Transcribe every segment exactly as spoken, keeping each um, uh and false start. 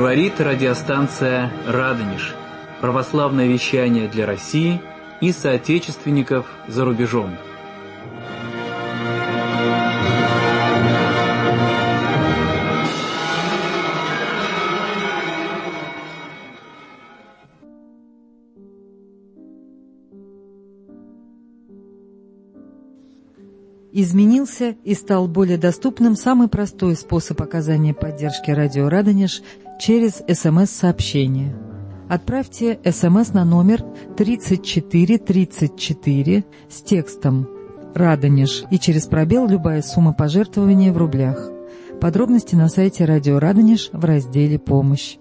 Говорит радиостанция «Радонеж». Православное вещание для России и соотечественников за рубежом. Изменился и стал более доступным самый простой способ оказания поддержки радио «Радонеж» через СМС-сообщение. Отправьте СМС на номер тридцать четыре тридцать четыре с текстом «Радонеж» и через пробел любая сумма пожертвования в рублях. Подробности на сайте радио «Радонеж» в разделе «Помощь».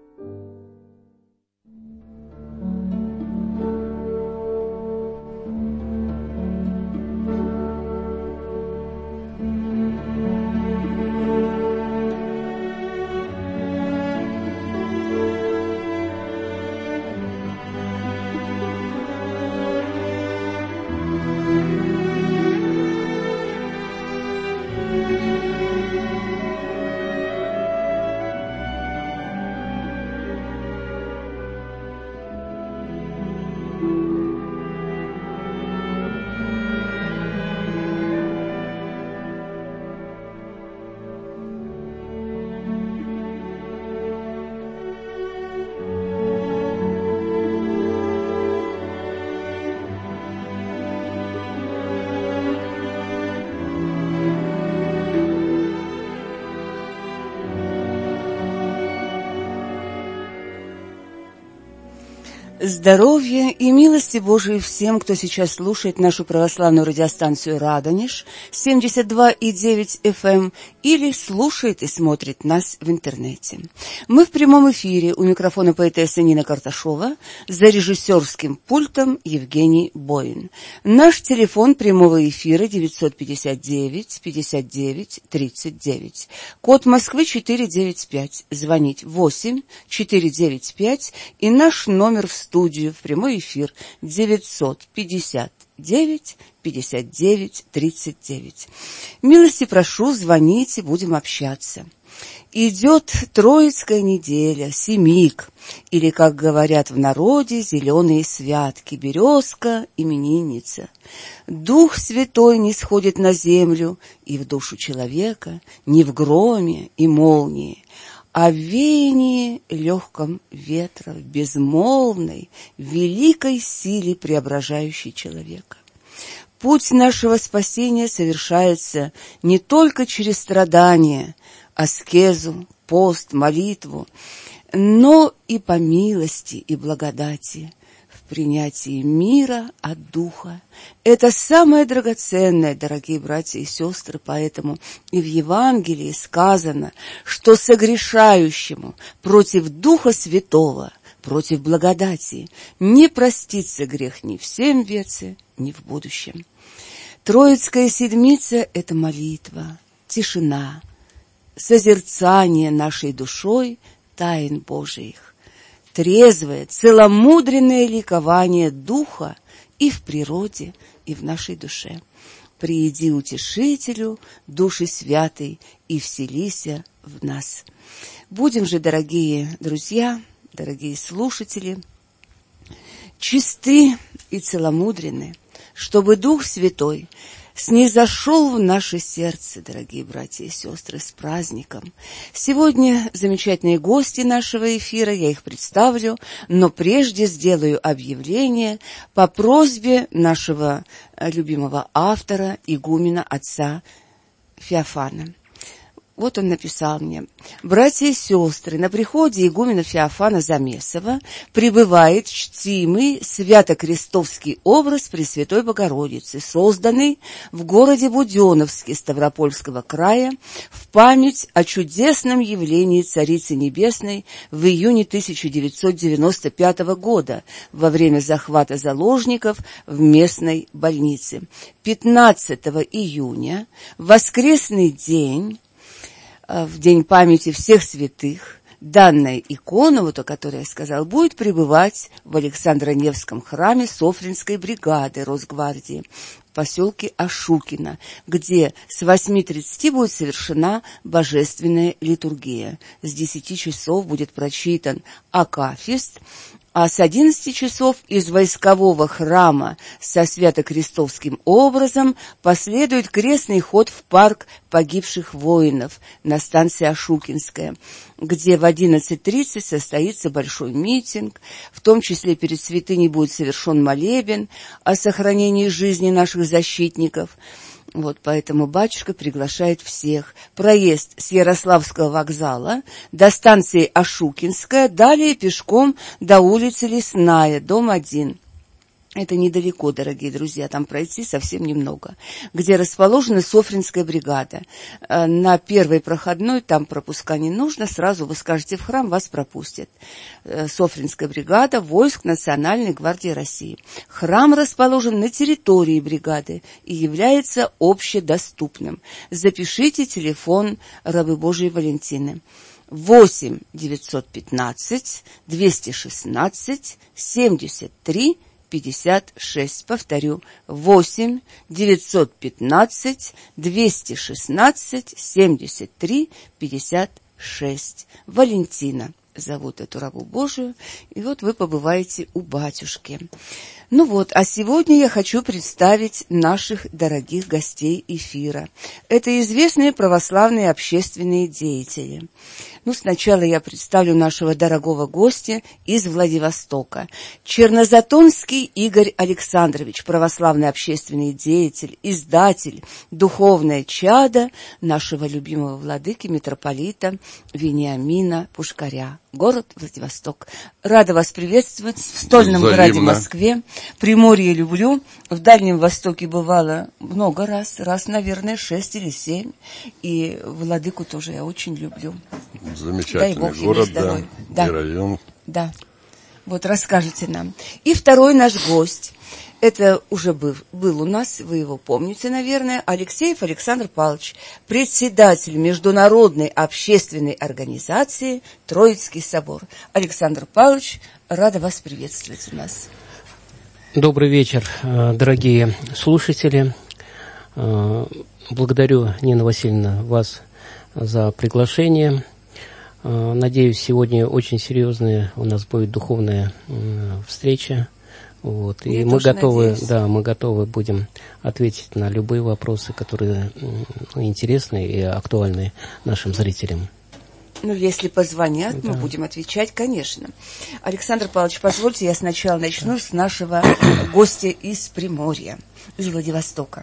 Здоровья и милости Божией всем, кто сейчас слушает нашу православную радиостанцию «Радонеж» семьдесят два и девять эф эм или слушает и смотрит нас в интернете. Мы в прямом эфире, у микрофона поэтесса Нина Карташова, за режиссерским пультом Евгений Боин. Наш телефон прямого эфира девятьсот пятьдесят девять пятьдесят девять тридцать девять. Код Москвы четыреста девяносто пять. Звонить восемь четыреста девяносто пять и наш номер в студию в прямой эфир девятьсот пятьдесят девять пятьдесят девять тридцать девять. Милости прошу, звоните, будем общаться. Идет Троицкая неделя, семик, или, как говорят в народе, зеленые святки, березка, именинница. Дух Святой не сходит на землю и в душу человека, не в громе и молнии, а в веянии легком ветра, в безмолвной, великой силе, преображающей человека. Путь нашего спасения совершается не только через страдания, аскезу, пост, молитву, но и по милости и благодати, в принятии мира от Духа. Это самое драгоценное, дорогие братья и сестры, поэтому и в Евангелии сказано, что согрешающему против Духа Святого, против благодати, не простится грех ни в сем веце, ни в будущем. Троицкая седмица – это молитва, тишина, созерцание нашей душой тайн Божиих, трезвое, целомудренное ликование Духа и в природе, и в нашей душе. Прииди утешителю, души святой, и вселися в нас. Будем же, дорогие друзья, дорогие слушатели, чисты и целомудрены, чтобы Дух Святой снизошел в наше сердце, дорогие братья и сестры, с праздником. Сегодня замечательные гости нашего эфира, я их представлю, но прежде сделаю объявление по просьбе нашего любимого автора, игумена, отца Феофана. Вот он написал мне: «Братья и сестры, на приходе игумена Феофана Замесова пребывает чтимый свято-крестовский образ Пресвятой Богородицы, созданный в городе Буденновске Ставропольского края в память о чудесном явлении Царицы Небесной в июне тысяча девятьсот девяносто пятого года во время захвата заложников в местной больнице. пятнадцатого июня, в воскресный день, в день памяти всех святых, Данная икона, вот о которой я сказал, будет пребывать в Александро-Невском храме Софринской бригады Росгвардии в поселке Ашукино, где с восьми тридцати будет совершена божественная литургия. С десяти часов будет прочитан акафист, а с одиннадцати часов из войскового храма со свято-крестовским образом последует крестный ход в парк погибших воинов на станции Ашукинская, где в одиннадцать тридцать состоится большой митинг, в том числе перед святыней будет совершен молебен о сохранении жизни наших защитников. Вот поэтому батюшка приглашает всех. Проезд с Ярославского вокзала до станции Ашукинская, далее пешком до улицы Лесная, дом один. Это недалеко, дорогие друзья, там пройти совсем немного. Где расположена Софринская бригада. На первой проходной там пропуска не нужно, сразу вы скажете в храм, вас пропустят. Софринская бригада, войск Национальной гвардии России. Храм расположен на территории бригады и является общедоступным. Запишите телефон рабы Божией Валентины. восемь девятьсот пятнадцать двести шестнадцать семьдесят три пятьдесят шесть. Повторю, восемь девятьсот пятнадцать двести шестнадцать семьдесят три пятьдесят шесть. Валентина зовут эту рабу Божию, и вот вы побываете у батюшки. Ну вот, а сегодня я хочу представить наших дорогих гостей эфира. Это известные православные общественные деятели. Ну, сначала я представлю нашего дорогого гостя из Владивостока. Чернозатонский Игорь Александрович, православный общественный деятель, издатель, духовное чадо нашего любимого владыки митрополита Вениамина Пушкаря. Город Владивосток. Рада вас приветствовать в стольном Взаимно. городе Москве. Приморье люблю. В Дальнем Востоке бывала много раз. Раз, наверное, шесть или семь. И владыку тоже я очень люблю. Замечательный город, да, да. И район. Да. Вот расскажите нам. И второй наш гость. Это уже был, был у нас, вы его помните, наверное, Алексеев Александр Павлович, председатель Международной общественной организации «Троицкий собор». Александр Павлович, рада вас приветствовать у нас. Добрый вечер, дорогие слушатели. Благодарю, Нина Васильевна, вас за приглашение. Надеюсь, сегодня очень серьезная у нас будет духовная встреча. Вот. И мы готовы, надеюсь. да, мы готовы будем ответить на любые вопросы, которые ну, интересны и актуальны нашим зрителям. Ну, если позвонят, да. мы будем отвечать, конечно. Александр Павлович, позвольте, я сначала начну с нашего гостя из Приморья, из Владивостока.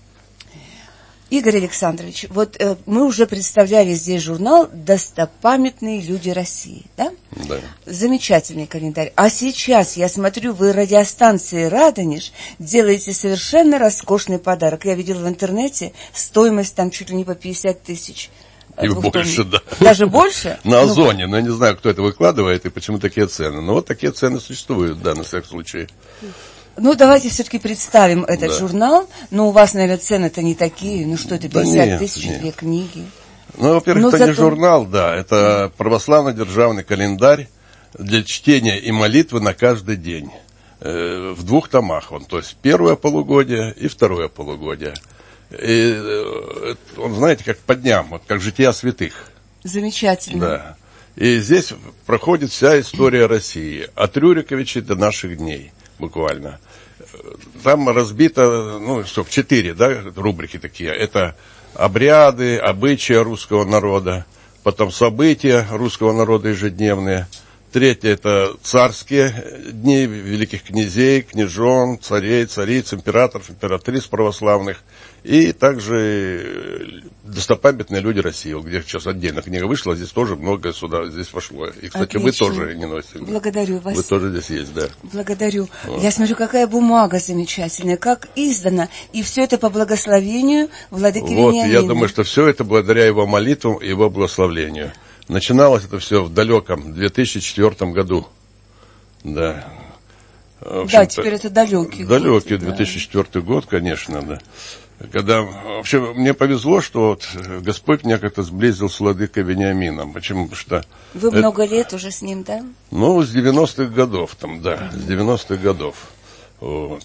Игорь Александрович, вот э, мы уже представляли здесь журнал «Достопамятные люди России», да? Да. Замечательный календарь. А сейчас, я смотрю, вы радиостанции «Радонеж» делаете совершенно роскошный подарок. Я видела в интернете, стоимость там чуть ли не по пятьдесят тысяч. И больше, да. Даже больше? На Озоне, но я не знаю, кто это выкладывает и почему такие цены. Но вот такие цены существуют, да, на всякий случай. Ну, давайте все-таки представим этот да. журнал. Ну, у вас, наверное, цены-то не такие. Ну, что это, пятьдесят тысяч, две книги. Ну, во-первых, Но это зато... не журнал, да. Это православный державный календарь для чтения и молитвы на каждый день. Э, в двух томах он. То есть, первое полугодие и второе полугодие. И э, он, знаете, как по дням, вот, как жития святых. Замечательно. Да. И здесь проходит вся история России. От Рюриковичей до наших дней. Буквально. Там разбито, ну, что, в четыре, да, рубрики такие. Это обряды, обычаи русского народа, потом события русского народа ежедневные. Третье – это царские дни великих князей, княжон, царей, цариц, императоров, императриц православных. И также достопамятные люди России. Вот где сейчас отдельно книга вышла, здесь тоже многое сюда здесь вошло. И, кстати, Отлично. Вы тоже не носите. Благодарю вас. Вы тоже здесь есть, да. Благодарю. Вот. Я смотрю, какая бумага замечательная, как издана. И все это по благословению владыки Вот, Вениамина. я думаю, что все это благодаря его молитвам и его благословлению. Начиналось это все в далеком две тысячи четвёртом году. Да. Да, теперь это далекий год. Далекий, две тысячи четвёртый да. год, конечно, да. Когда, вообще, мне повезло, что вот Господь меня как-то сблизил с владыкой Вениамином. Почему? Потому что... Вы это, много лет уже с ним, да? Ну, с девяностых годов там, да, mm-hmm. с девяностых годов. Вот.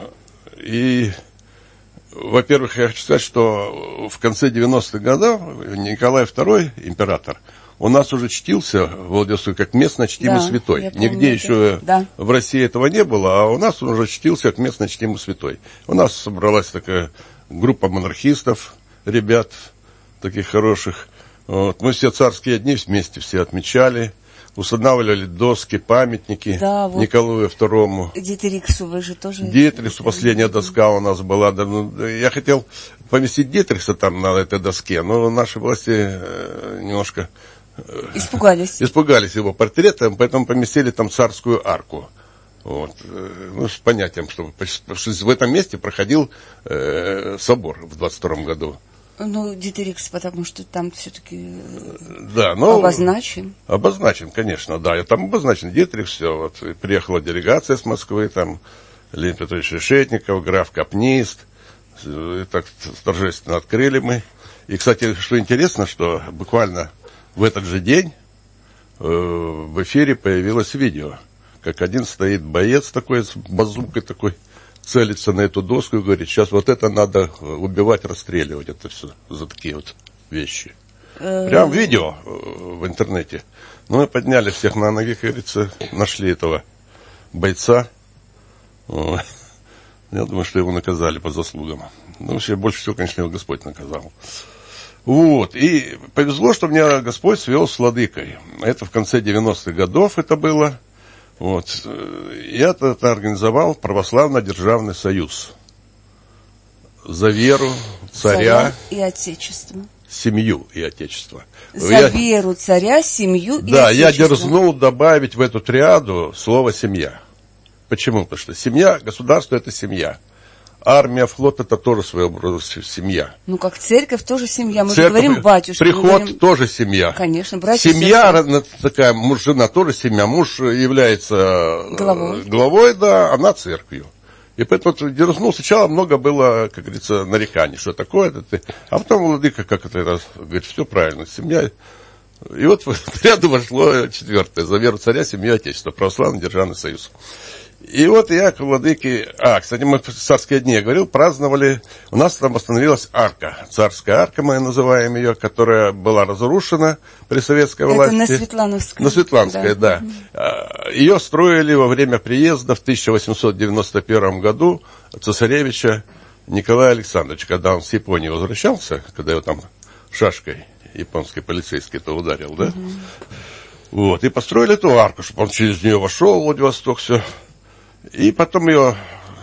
И, во-первых, я хочу сказать, что в конце девяностых годов Николай второй, император, у нас уже чтился в Владивостоке как местно чтимый да, святой. Помню, Нигде это. еще да. в России этого не было, а у нас он уже чтился как местно чтимый святой. У нас собралась такая группа монархистов, ребят таких хороших. Вот. Мы все царские дни вместе все отмечали, устанавливали доски, памятники да, вот Николаю второму. Дитрихсу вы же тоже... Дитрихсу, последняя доска у нас была. Да, ну, я хотел поместить Дитрихса там на этой доске, но наши власти э, немножко... Э, испугались. Испугались его портрета, поэтому поместили там царскую арку. Вот, ну, с понятием, что в этом месте проходил э, собор в двадцать втором году. Ну, Дитрихс, потому что там все-таки да, но обозначен. Обозначен, конечно, да. И там обозначен Дитрихс, все. Вот, приехала делегация с Москвы, там Леонид Петрович Решетников, граф Капнист. И так торжественно открыли мы. И, кстати, что интересно, что буквально в этот же день э, в эфире появилось видео, как один стоит боец такой, с базукой такой, целится на эту доску и говорит, сейчас вот это надо убивать, расстреливать, это все за такие вот вещи. Прям видео в интернете. Ну, мы подняли всех на ноги, как говорится, нашли этого бойца. Я думаю, что его наказали по заслугам. Ну, вообще, больше всего, конечно, его Господь наказал. Вот, и повезло, что меня Господь свел с владыкой. Это в конце девяностых годов это было. Вот. Я это организовал православно-державный союз. За веру, царя, царя и отечество. Семью и отечество. За я, веру, царя, семью и да, отечество. Да, я дерзнул добавить в эту триаду слово «семья». Почему? Потому что семья, государство – это семья. Армия, флот – это тоже своего рода семья. Ну, как церковь тоже семья. Мы церковь, же говорим батюшка. Приход говорим... тоже семья. Конечно, братья. Семья такая, муж, жена тоже семья. Муж является главой, главой да, она церковью. И поэтому дерзнул. Сначала много было, как говорится, нареканий, что такое это ты. А потом владыка как это раз говорит, все правильно, семья. И вот в ряду вошло четвертое. За веру царя, семью, отечество. Православный державный союз. И вот я к владыке... А, кстати, мы в царские дни, я говорил, праздновали... У нас там восстановилась арка. Царская арка, мы называем ее, которая была разрушена при советской власти. Это на Светлановской. На Светлановской, да. да. Ее строили во время приезда в тысяча восемьсот девяносто первом году цесаревича Николая Александровича, когда он с Японии возвращался, когда его там шашкой японской полицейской-то ударил, да? Угу. Вот, и построили эту арку, чтобы он через нее вошел в Владивосток, все... И потом ее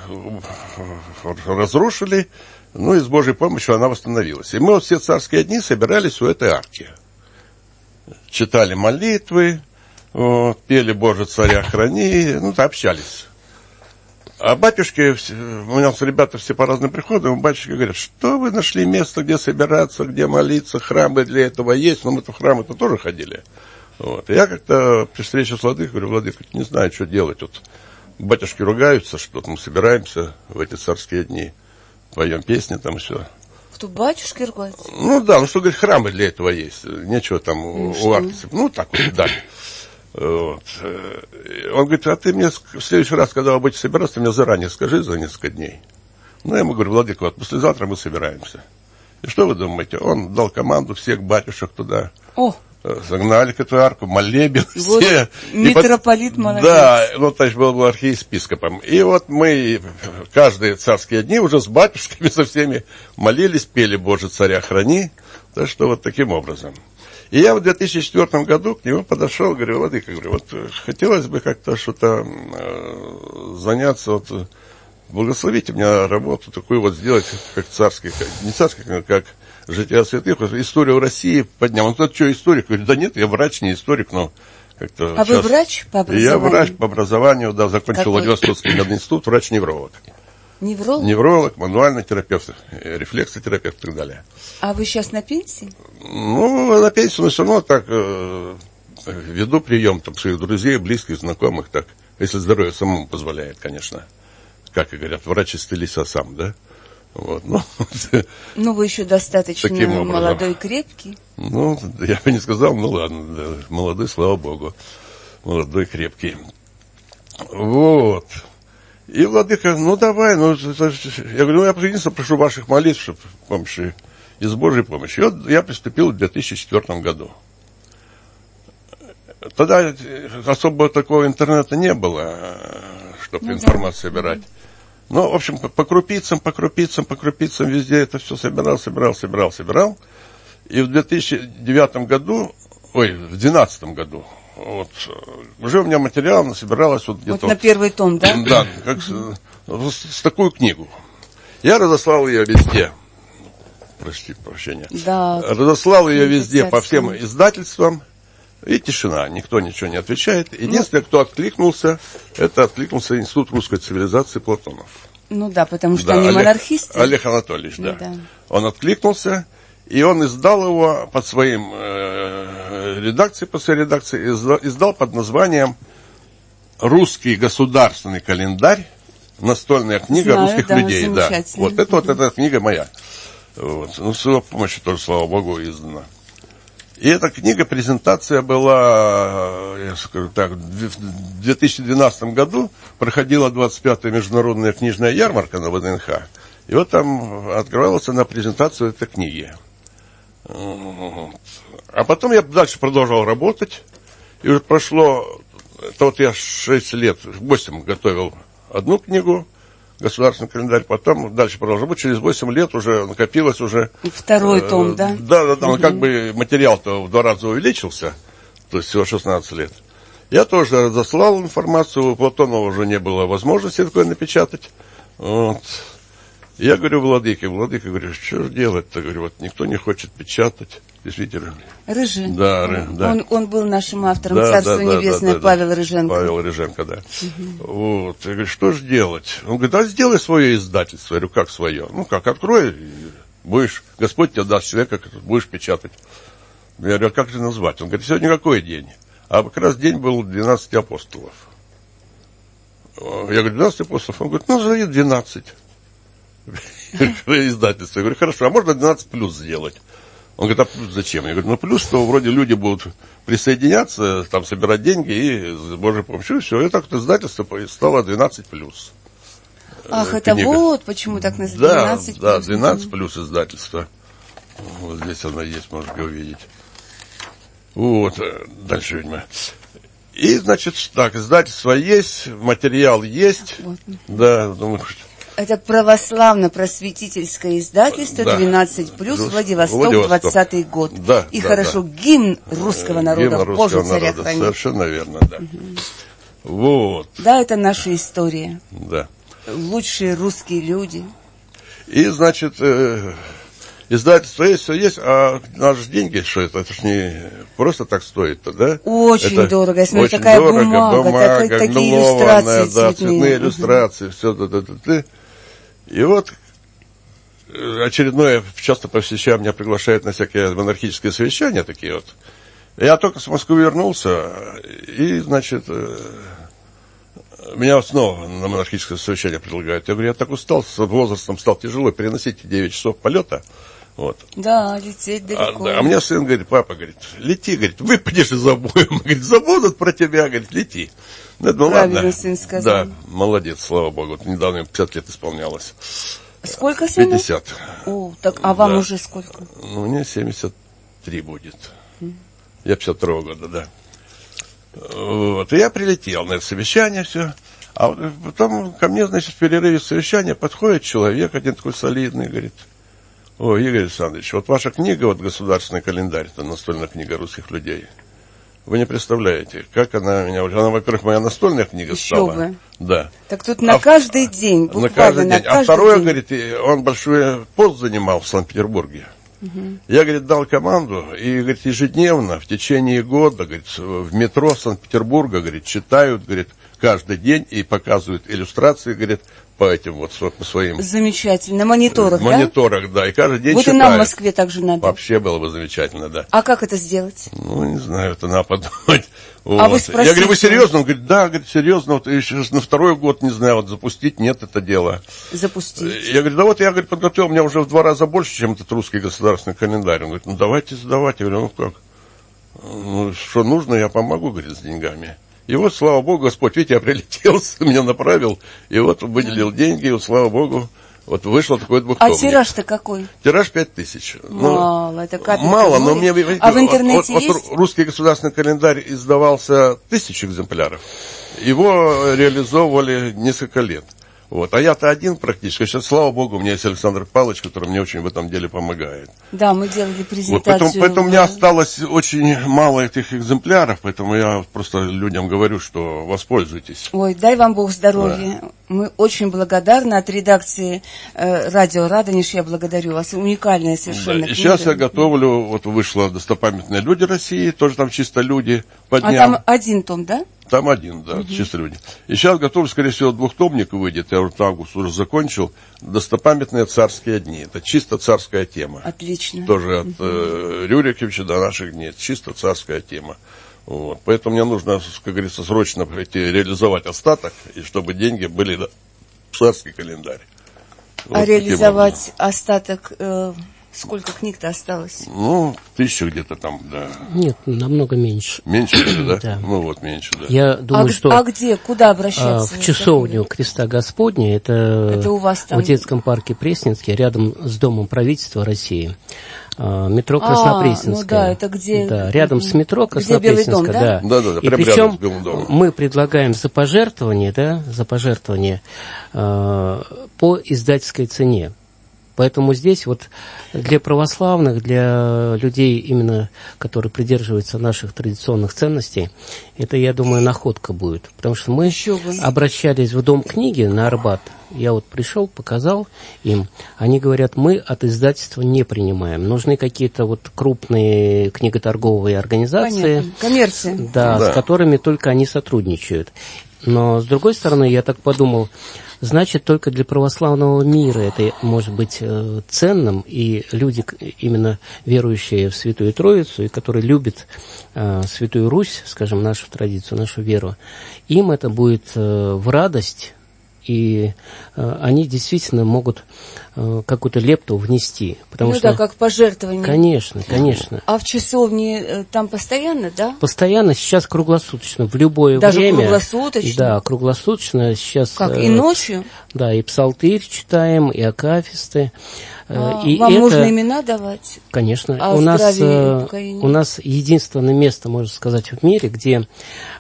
разрушили, ну и с Божьей помощью она восстановилась. И мы вот все царские дни собирались у этой арки. Читали молитвы, вот, пели «Боже, царя храни», ну, общались. А батюшки, у нас ребята все по разным приходам, батюшки говорят, что вы нашли место, где собираться, где молиться, храмы для этого есть, но мы-то в храмы-то тоже ходили. Вот. И я как-то при встрече с владыкой говорю, владыка, не знаю, что делать тут. Батюшки ругаются, что мы собираемся в эти царские дни, поем песни там и все. Кто, батюшки ругаются? Ну да, ну что, говорит, храмы для этого есть, нечего там ну, у арки. Ну так вот, да. Вот. Он говорит, а ты мне в следующий раз, когда вы будете собираться, ты мне заранее скажи за несколько дней. Ну я ему говорю, владыка, вот послезавтра мы собираемся. И что вы думаете? Он дал команду всех батюшек туда. О! Загнали к этой арку, молебен, вот все. Митрополит под... молодец. Да, ну, то есть был, был архиепископом. И вот мы каждые царские дни уже с батюшками, со всеми молились, пели «Боже, царя храни». Так что вот таким образом. И я в две тысячи четвёртом году к нему подошел, говорю, владыка, говорю, вот хотелось бы как-то что-то э, заняться, вот, благословите меня работу такую вот сделать, как царский, как, не царский, как... как «Жития святых», историю России поднял. Он говорит, что историк? Я говорю, да нет, я врач, не историк, но как-то... А сейчас... вы врач по образованию? Я врач по образованию, да, закончил Владивостокский мединститут, врач-невролог. Невролог? Невролог, мануальный терапевт, рефлексотерапевт и так далее. А вы сейчас на пенсии? Ну, на пенсии, но все равно так э, веду прием там, своих друзей, близких, знакомых, так, Если здоровье самому позволяет, конечно. Как и говорят, врач исцелись, а сам, да? Вот, ну, ну, вы еще достаточно молодой, крепкий. Ну, я бы не сказал, ну ладно, да, молодой, слава богу. Молодой, крепкий. Вот. И владыка, ну давай, ну, я говорю, ну я единственное прошу ваших молитв, чтобы помощи, из Божьей помощи. И вот я приступил в две тысячи четвёртом году. Тогда особо такого интернета не было, чтобы ну, информацию да. собирать. Ну, в общем, по крупицам, по крупицам, по крупицам везде это все собирал, собирал, собирал, собирал. И в две тысячи девятом году, ой, в две тысячи двенадцатом году, вот, уже у меня материал насобиралось вот где-то... Вот на первый том, да? Да, как с, с, с такую книгу. Я разослал ее везде. Прости, прощения. Да. Разослал ее везде по всем издательствам. И тишина, никто ничего не отвечает. Единственное, ну, кто откликнулся, это откликнулся Институт русской цивилизации Платонов. Ну да, потому что да, они Олег, монархисты. Олег Анатольевич, да. да. Он откликнулся, и он издал его под своим э, редакцией, под своей редакцией, издал, издал под названием «Русский государственный календарь. Настольная книга Знаю, русских да, людей». Да. Вот это вот эта книга моя. Вот. Ну, с его помощью тоже, слава богу, издана. И эта книга, презентация была, я скажу так, в две тысячи двенадцатом году проходила двадцать пятая международная книжная ярмарка на ВДНХ. И вот там открывалась она презентацию этой книги. А потом я дальше продолжал работать. И уже прошло, это вот я шесть лет, восемь готовил одну книгу, государственный календарь, потом дальше продолжал быть. Через восемь лет уже накопилось уже... Второй э, том, да? Да, да, да. Угу. Как бы материал-то в два раза увеличился, то есть всего шестнадцать лет. Я тоже разослал информацию, у Платонова уже не было возможности такое напечатать. Вот. Я говорю, владыке, владыке, говорю, что же делать-то? Говорю, вот никто не хочет печатать. Действительно. Рыжий. Да, Ры, да. Он, он был нашим автором, да, Царство да, Небесное, да, да, Павел да. Рыженко. Павел Рыженко, да. Угу. Вот. Я говорю, что же делать? Он говорит, а сделай свое издательство. Я говорю, как свое? Ну, как, открой, будешь, Господь тебе даст человека, будешь печатать. Я говорю, а как же назвать? Он говорит, сегодня какой день? А как раз день был двенадцати апостолов. Я говорю, двенадцать апостолов? Он говорит, ну, назови двенадцать. Издательство. Я говорю, хорошо, а можно двенадцать плюс сделать? Он говорит, а плюс зачем? Я говорю, ну плюс, что вроде люди будут присоединяться, там собирать деньги и с Божьей помощью, и все. И так вот издательство стало двенадцать плюс. Ах, это книга. Вот почему так называется. Да, двенадцать плюс. Да, двенадцать плюс издательство. Вот здесь оно есть, можете увидеть. Вот, дальше, видимо. И, значит, так, издательство есть, материал есть. Вот. Да, думаю, что... Это православно-просветительское издательство, да. двенадцать плюс, Владивосток, двадцатый год. Да, и да, хорошо, да. Гимн русского народа, гимн русского Боже, царя народа. храни. Совершенно верно, да. Угу. Вот. Да, это наша история. Да. Лучшие русские люди. И, значит, э, издательство есть, все есть, а наши деньги, что это, это ж не просто так стоит-то, да? Очень это дорого, я смотрю, очень такая дорого, бумага, бумага так, такие мелованная, иллюстрации да, цветные. цветные угу. иллюстрации, все это, это, это. И вот очередное, часто посещаю, меня приглашают на всякие монархические совещания такие вот. Я только с Москвы вернулся, и, значит, меня снова на монархическое совещание предлагают. Я говорю, я так устал, с возрастом стал тяжело переносить девять часов полета. Вот. Да, лететь далеко. А, да, а мне сын говорит, папа, говорит, лети, говорит, выпадешь из обоим. Говорит, забудут про тебя, говорит, лети. Ну, ну ладно. Сын сказал. Да, молодец, слава богу. Вот недавно пятьдесят лет исполнялось. Сколько сыну? пятьдесят. О, так, а вам да. уже сколько? Ну, мне семьдесят три будет. Mm. Я пятьдесят второго года, да. Вот, и я прилетел на это совещание, все. А потом ко мне, значит, в перерыве совещания подходит человек, один такой солидный, говорит, ой, Игорь Александрович, вот ваша книга, вот «Государственный календарь», это настольная книга русских людей. Вы не представляете, как она меня... Она, во-первых, моя настольная книга Еще стала. бы. Да. Так тут на а каждый день, буквально на каждый день. На каждый а второе, день. говорит, он большой пост занимал в Санкт-Петербурге. Угу. Я, говорит, дал команду, и, говорит, ежедневно, в течение года, говорит, в метро Санкт-Петербурга, говорит, читают, говорит, каждый день и показывают иллюстрации, говорит, по этим вот по своим... Замечательно. На мониторах, да? мониторах, да. И каждый день вот читаю. Вот и нам в Москве также надо. Вообще было бы замечательно, да. А как это сделать? Ну, не знаю, это надо подумать. Вот. А вы спросите? Я говорю, вы серьезно? Он говорит, да, говорит, серьезно. Вот еще на второй год, не знаю, вот запустить, нет, это дело. Запустить. Я говорю, да вот я, говорит, подготовил, у меня уже в два раза больше, чем этот русский государственный календарь. Он говорит, ну давайте сдавать. Я говорю, ну как? Ну, что нужно, я помогу, говорит, с деньгами. И вот, слава богу, Господь, видите, я прилетел, меня направил, и вот выделил деньги, и вот, слава богу, вот вышло такое двухтомник. А тираж-то какой? Тираж пять тысяч. Мало, ну, это капелька. Мало, но мне... А в интернете вот, есть? Вот русский государственный календарь издавался тысячу экземпляров. Его реализовывали несколько лет. Вот. А я-то один практически. Сейчас, слава богу, у меня есть Александр Павлович, который мне очень в этом деле помогает. Да, мы делали презентацию. Вот, поэтому, поэтому у меня осталось очень мало этих экземпляров, поэтому я просто людям говорю, что воспользуйтесь. Ой, дай вам Бог здоровья. Да. Мы очень благодарны от редакции э, радио Радонеж. Я благодарю вас. Уникальная совершенно да. книга. И сейчас я готовлю, вот вышло «Достопамятные люди России», тоже там чисто люди по дням. А там один том, да? Там один, да, угу. Чисто люди. И сейчас готовлю, скорее всего, двухтомник выйдет, я вот август уже закончил, «Достопамятные царские дни». Это чисто царская тема. Отлично. Тоже от угу. э, Рюриковича до наших дней. Чисто царская тема. Вот. Поэтому мне нужно, как говорится, срочно пройти, реализовать остаток, и чтобы деньги были на царский календарь. А вот реализовать остаток... Э... Сколько книг-то осталось? Ну, тысяча где-то там, да. Нет, намного меньше. Меньше, да? Да. Ну вот, меньше, да. Я думаю, а, что... А где? Куда обращаться? В часовню Креста Господня, это, это у вас там... в детском парке Пресненске, рядом с Домом правительства России. Метро Краснопресненское. А, ну да, это где... Да, рядом с метро Краснопресненское, да? да. Да, да, да, и причем мы предлагаем за пожертвование, да, за пожертвование э, по издательской цене. Поэтому здесь вот для православных, для людей, именно, которые придерживаются наших традиционных ценностей, это, я думаю, находка будет. Потому что мы обращались в Дом книги на Арбат. Я вот пришел, показал им. Они говорят, мы от издательства не принимаем. Нужны какие-то вот крупные книготорговые организации. Понятно. Коммерция. Да, да, с которыми только они сотрудничают. Но, с другой стороны, я так подумал, значит, только для православного мира это может быть э, ценным, и люди, именно верующие в Святую Троицу, и которые любят э, Святую Русь, скажем, нашу традицию, нашу веру, им это будет э, в радость, и э, они действительно могут э, какую-то лепту внести. Потому ну что, да, как пожертвование. Конечно, конечно. А в часовне э, там постоянно, да? Постоянно, сейчас круглосуточно, в любое Даже время. Даже круглосуточно? Да, круглосуточно. Сейчас, как, и ночью? Э, да, и псалтырь читаем, и акафисты. А, и вам это, можно имена давать? Конечно. А у, нас, у нас единственное место, можно сказать, в мире, где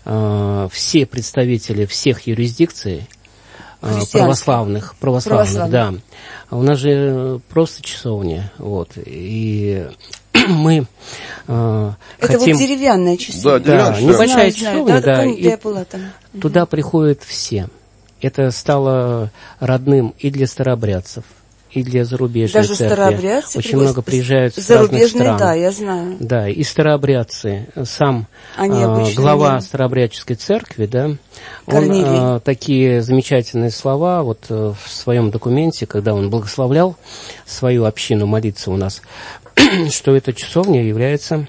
э, все представители всех юрисдикций, православных, православных, да. А у нас же просто часовня, вот, и мы э, это хотим... вот деревянная часовня? Да, да, небольшая знаю, часовня, знаю. да, да, и я была там. Туда приходят все. Это стало родным и для старообрядцев, и для зарубежной Даже церкви. старообрядцы очень много приезжают с зарубежные, разных стран. Да, я знаю. Да, и старообрядцы. Сам Они э, глава не... старообрядческой церкви, да, Корнилий. он э, такие замечательные слова вот э, в своем документе, когда он благословлял свою общину молиться у нас, что эта часовня является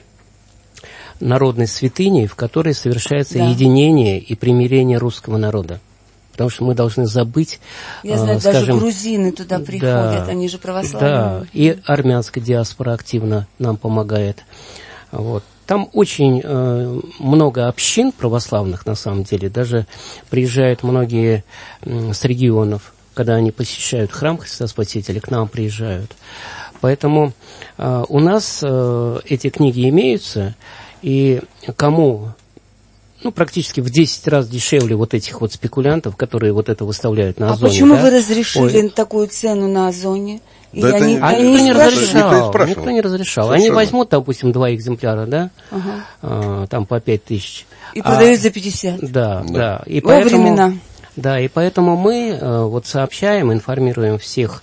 народной святыней, в которой совершается да. единение и примирение русского народа. Потому что мы должны забыть, Я знаю, э, скажем, даже грузины туда приходят, да, они же православные. Да, и армянская диаспора активно нам помогает. Вот. Там очень э, много общин православных, на самом деле. Даже приезжают многие э, с регионов, когда они посещают храм Христа Спасителя, к нам приезжают. Поэтому э, у нас э, эти книги имеются, и кому... Ну, практически в десять раз дешевле вот этих вот спекулянтов, которые вот это выставляют на Озоне. А почему да? вы разрешили Ой. такую цену на Озоне? Да и они, не, а они никто не разрешал. Никто не, никто не разрешал. Совершенно. Они возьмут, допустим, два экземпляра, да, ага. а, там по пять тысяч. И а, продают за пятьдесят. Да, да. да. И Во поэтому, времена. Да, и поэтому мы а, вот сообщаем, информируем всех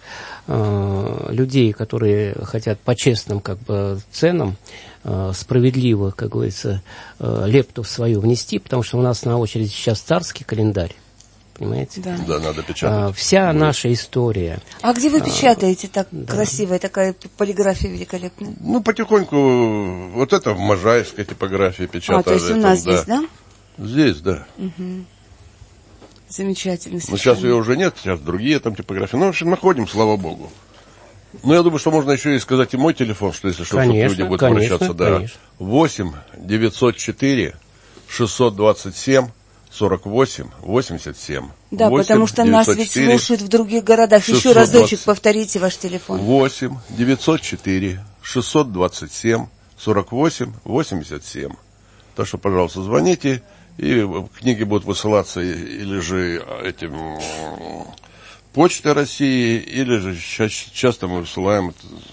а, людей, которые хотят по честным как бы ценам, справедливо, как говорится, лепту свою внести, потому что у нас на очереди сейчас царский календарь. понимаете? Да, да надо печатать. А, вся Будет. наша история. А где вы печатаете так да. красивая, такая полиграфия великолепная? Ну, потихоньку, вот это в Можаевской типографии печатали. А, то есть у нас там, здесь, да? да? Здесь, да. Угу. Замечательно. Но сейчас ее уже нет, сейчас другие там типографии. Ну, в общем, находим, слава богу. Ну, я думаю, что можно еще и сказать и мой телефон, что если что, конечно, люди будут конечно, обращаться. Да. восемь девятьсот четыре шестьсот двадцать семь сорок восемь восемьдесят семь. Да, восемь, потому что нас ведь слушают в других городах. Еще разочек повторите ваш телефон. восемь девятьсот четыре шестьсот двадцать семь сорок восемь восемьдесят семь. Так что, пожалуйста, звоните, и книги будут высылаться или же этим Почтой России, или же часто мы высылаем,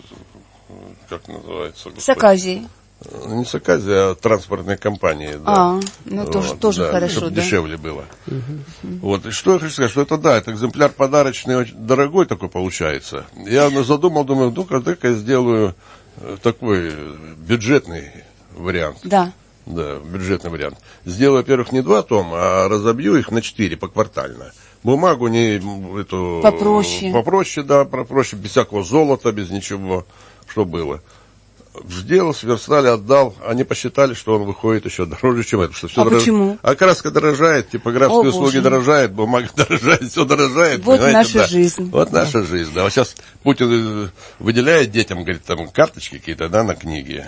как называется? С Аказией. Не с Аказией, а транспортной компании. Да. А, ну тоже, вот, тоже да, хорошо, чтобы да? дешевле было. Угу. Вот, и что я хочу сказать, что это, да, это экземпляр подарочный, очень дорогой такой получается. Я задумал, думаю, ну-ка, дай-ка я сделаю такой бюджетный вариант. Да. Да, бюджетный вариант. Сделаю, во-первых, не два тома, а разобью их на четыре поквартально. Бумагу не эту попроще. Попроще, да, попроще, без всякого золота, без ничего, что было. Сделал, сверстали, отдал. Они посчитали, что он выходит еще дороже, чем это. Что все а дорож... почему? А краска дорожает, типографские О, услуги Боже. дорожают, бумага дорожает, все дорожает. Вот наша да. жизнь. Вот да. наша жизнь, да. Вот сейчас Путин выделяет детям, говорит, там карточки какие-то, да, на книги,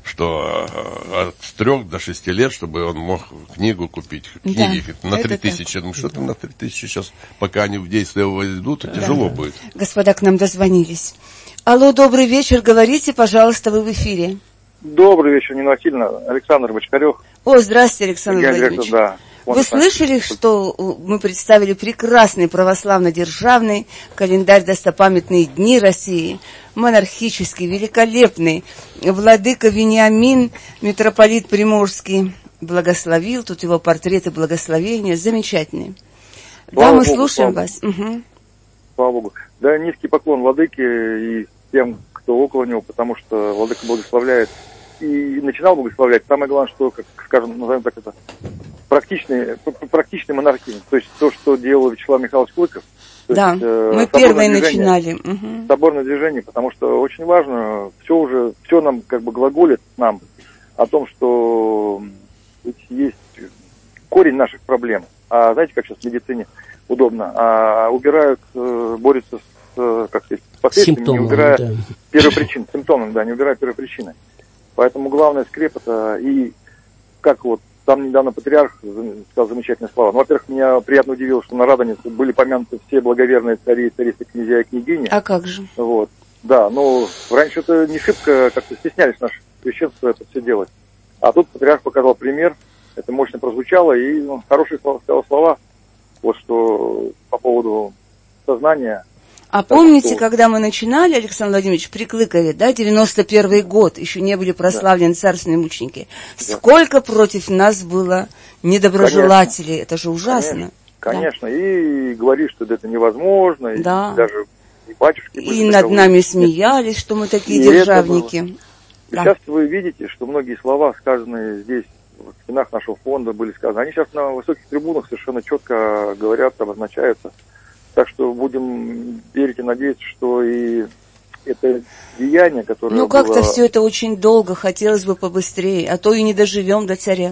что от трех до шести лет, чтобы он мог книгу купить. Книги да, на три тысячи. Ну, что да. там на три тысячи сейчас, пока они в действие войдут, да. тяжело да. будет. Господа к нам дозвонились. Алло, добрый вечер, говорите, пожалуйста, вы в эфире. Добрый вечер, Нина Васильевна, Александр Бочкарев. О, здравствуйте, Александр Я Владимирович. Директор, да. Вы слышали, что мы представили прекрасный православно-державный календарь «Достопамятные дни России», монархический, великолепный. Владыка Вениамин, митрополит Приморский, благословил, тут его портреты благословения, замечательные. Слава да, мы Богу, слушаем слава вас. Угу. Слава Богу. Да, низкий поклон Владыке и тем, кто около него, потому что Владыка благословляет и начинал благословлять. Самое главное, что, как скажем, назовем так это, практичный, практичный монархизм. То есть то, что делал Вячеслав Михайлович Клыков. Да, есть, э, мы первые начинали. Угу. Соборное движение, потому что очень важно, все уже, все нам как бы глаголит нам о том, что есть корень наших проблем. А знаете, как сейчас в медицине удобно? А убирают, э, борются с, как сказать, с последствиями, не убирая да. первопричин, симптомами, да, не убирая первопричины. Поэтому главная скреп это и как вот там недавно патриарх сказал замечательные слова. Ну, во-первых, меня приятно удивило, что на Радоне были помянуты все благоверные цари, царицы, князья и княгини. А как же? Вот. Да, но раньше это не шибко как-то стеснялись наши священства это все делать. А тут патриарх показал пример, это мощно прозвучало, и ну, хорошие слова, сказал слова, вот что по поводу сознания. А помните, что... когда мы начинали, Александр Владимирович, при Клыкове, да, девяносто первый год, еще не были прославлены да. царственные мученики, да. сколько против нас было недоброжелателей, конечно. Это же ужасно. Конечно, конечно. Да. И говорили, что это невозможно, да. и даже и батюшки были. И над нами смеялись, что мы такие и державники. Да. Сейчас вы видите, что многие слова, сказанные здесь, в стенах нашего фонда, были сказаны. Они сейчас на высоких трибунах совершенно четко говорят, обозначаются. Так что будем верить и надеяться, что и это деяние, которое Ну, как-то было... все это очень долго, хотелось бы побыстрее, а то и не доживем до царя.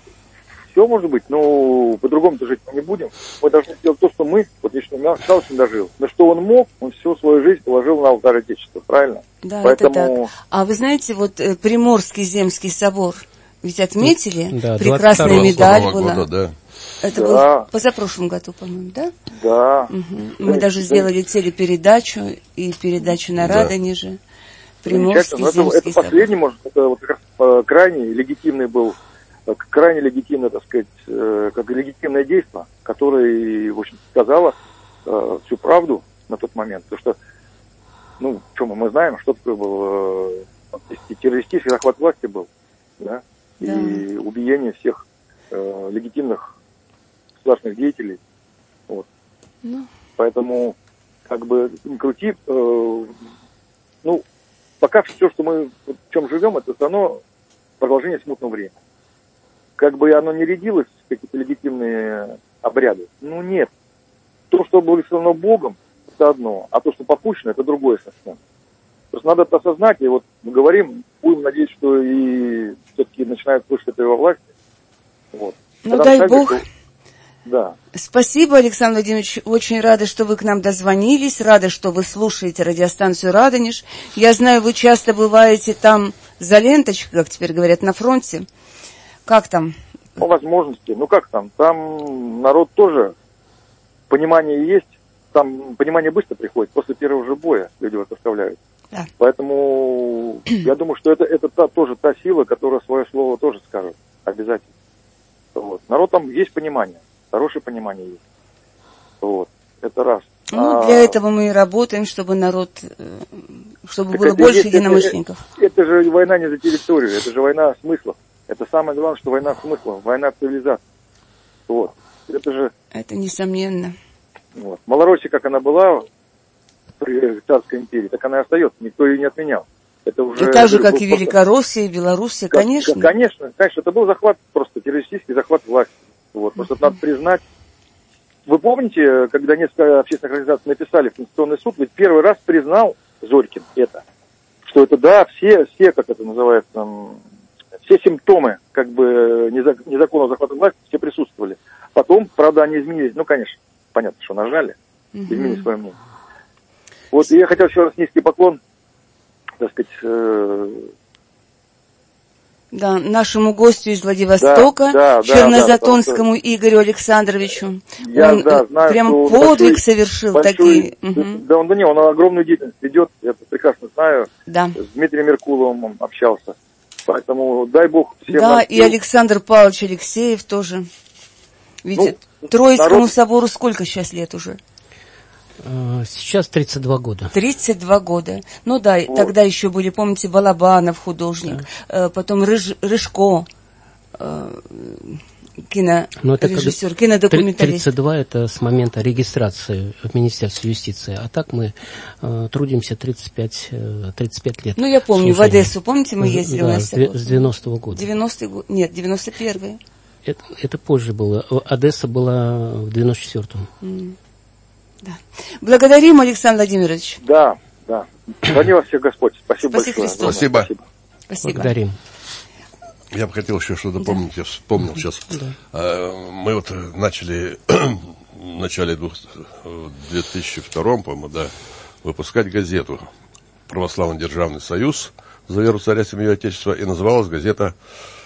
Все может быть, но по-другому-то жить мы не будем. Мы должны сделать то, что мы, вот лично Михайлович не дожил. Но что он мог, он всю свою жизнь положил на алтарь Отечества, правильно? Да, Поэтому... это так. А вы знаете, вот Приморский земский собор, ведь отметили, да, прекрасная медаль была. Года, да. Это да. было позапрошлом году, по-моему, да? Да. Угу. Мы да, даже да. сделали телепередачу и передачу на да. Радонеже. Приморский земский это, это последний, может, это вот как раз крайне легитимный был, крайне легитимное, так сказать, как легитимное действие, которое, в общем, сказало э, всю правду на тот момент. Потому что, ну, что мы, мы знаем, что такое был э, террористический захват власти был, да, да. и убиение всех э, легитимных государственных деятелей. Вот. Ну. Поэтому, как бы, крути, э, ну, пока все, что мы в чем живем, это все равно продолжение смутного времени. Как бы оно не рядилось, какие-то легитимные обряды. Ну, нет. то, что благословено Богом, это одно, а то, что попущено, это другое совсем. То есть надо это осознать, и вот мы говорим, будем надеяться, что и все-таки начинают слышать это во власти. Вот. Ну, Когда дай сказать, Бог. что... Да. Спасибо, Александр Владимирович. Очень рада, что вы к нам дозвонились, рада, что вы слушаете радиостанцию «Радонеж». Я знаю, вы часто бываете там за ленточкой, как теперь говорят, на фронте. Как там? По возможности. Ну как там? Там народ тоже, понимание есть. Там понимание быстро приходит. После первого же боя люди вот оставляют. Да. Поэтому я думаю, что это, это та, тоже та сила, которая свое слово тоже скажет. Обязательно. Вот. Народ там есть понимание. Хорошее понимание есть. Вот. Это раз. Ну, а... для этого мы и работаем, чтобы народ, чтобы так было это больше есть, единомышленников. Это, это же война не за территорию, это же война смыслов. Это самое главное, что война смыслов, война цивилизации. Вот. Это же... Это несомненно. Вот. Малороссия, как она была при Царской империи, так она и остается. Никто ее не отменял. Это уже... И так же, как и просто... Великороссия, и Белоруссия, как, конечно. Конечно, конечно. Это был захват, просто террористический захват власти. Вот. Просто это надо признать. Вы помните, когда несколько общественных организаций написали в Конституционный суд, ведь первый раз признал Зорькин это, что это, да, все, все, как это называется, все симптомы, как бы, незаконного захвата власти, все присутствовали. Потом, правда, они изменились. Ну, конечно, понятно, что нажали, изменили свое мнение. Вот, и я хотел еще раз низкий поклон, так сказать, э... да, нашему гостю из Владивостока, да, да, Чернозатонскому да, да, Игорю Александровичу. Я, он да, знаю, прям подвиг совершил большой, такие. Да, угу. да, он, да не, он огромную деятельность ведет, я это прекрасно знаю. Да. С Дмитрием Меркуловым он общался. Поэтому дай Бог всем. Да, нам... и Александр Павлович Алексеев тоже. Ведь ну, Троицкому народ... собору сколько сейчас лет уже? Сейчас тридцать два года. тридцать два года. Ну да, вот. Тогда еще были, помните, Балабанов, художник, да. Потом Рыж, Рыжко, кинорежиссер, кинодокументалист. тридцать два это с момента регистрации в Министерстве юстиции, а так мы э, трудимся тридцать пять, тридцать пять лет. Ну я помню, слушаем. В Одессу, помните, мы ездили да, у нас? С девяностого года. девяностый год, нет, девяносто первый. Это, это позже было. Одесса была в девяносто четвёртом. Mm. Да. Благодарим, Александр Владимирович. Да, да. Храни вас всех Господь. Спасибо Спаси большое. Христос. Спасибо. Спасибо. Спасибо. Благодарим. Я бы хотел еще что-то помнить, да. Я вспомнил сейчас. Да. Мы вот начали в начале две тысячи втором, по-моему, да, выпускать газету «Православный державный союз за веру царя, семью и отечества», и называлась газета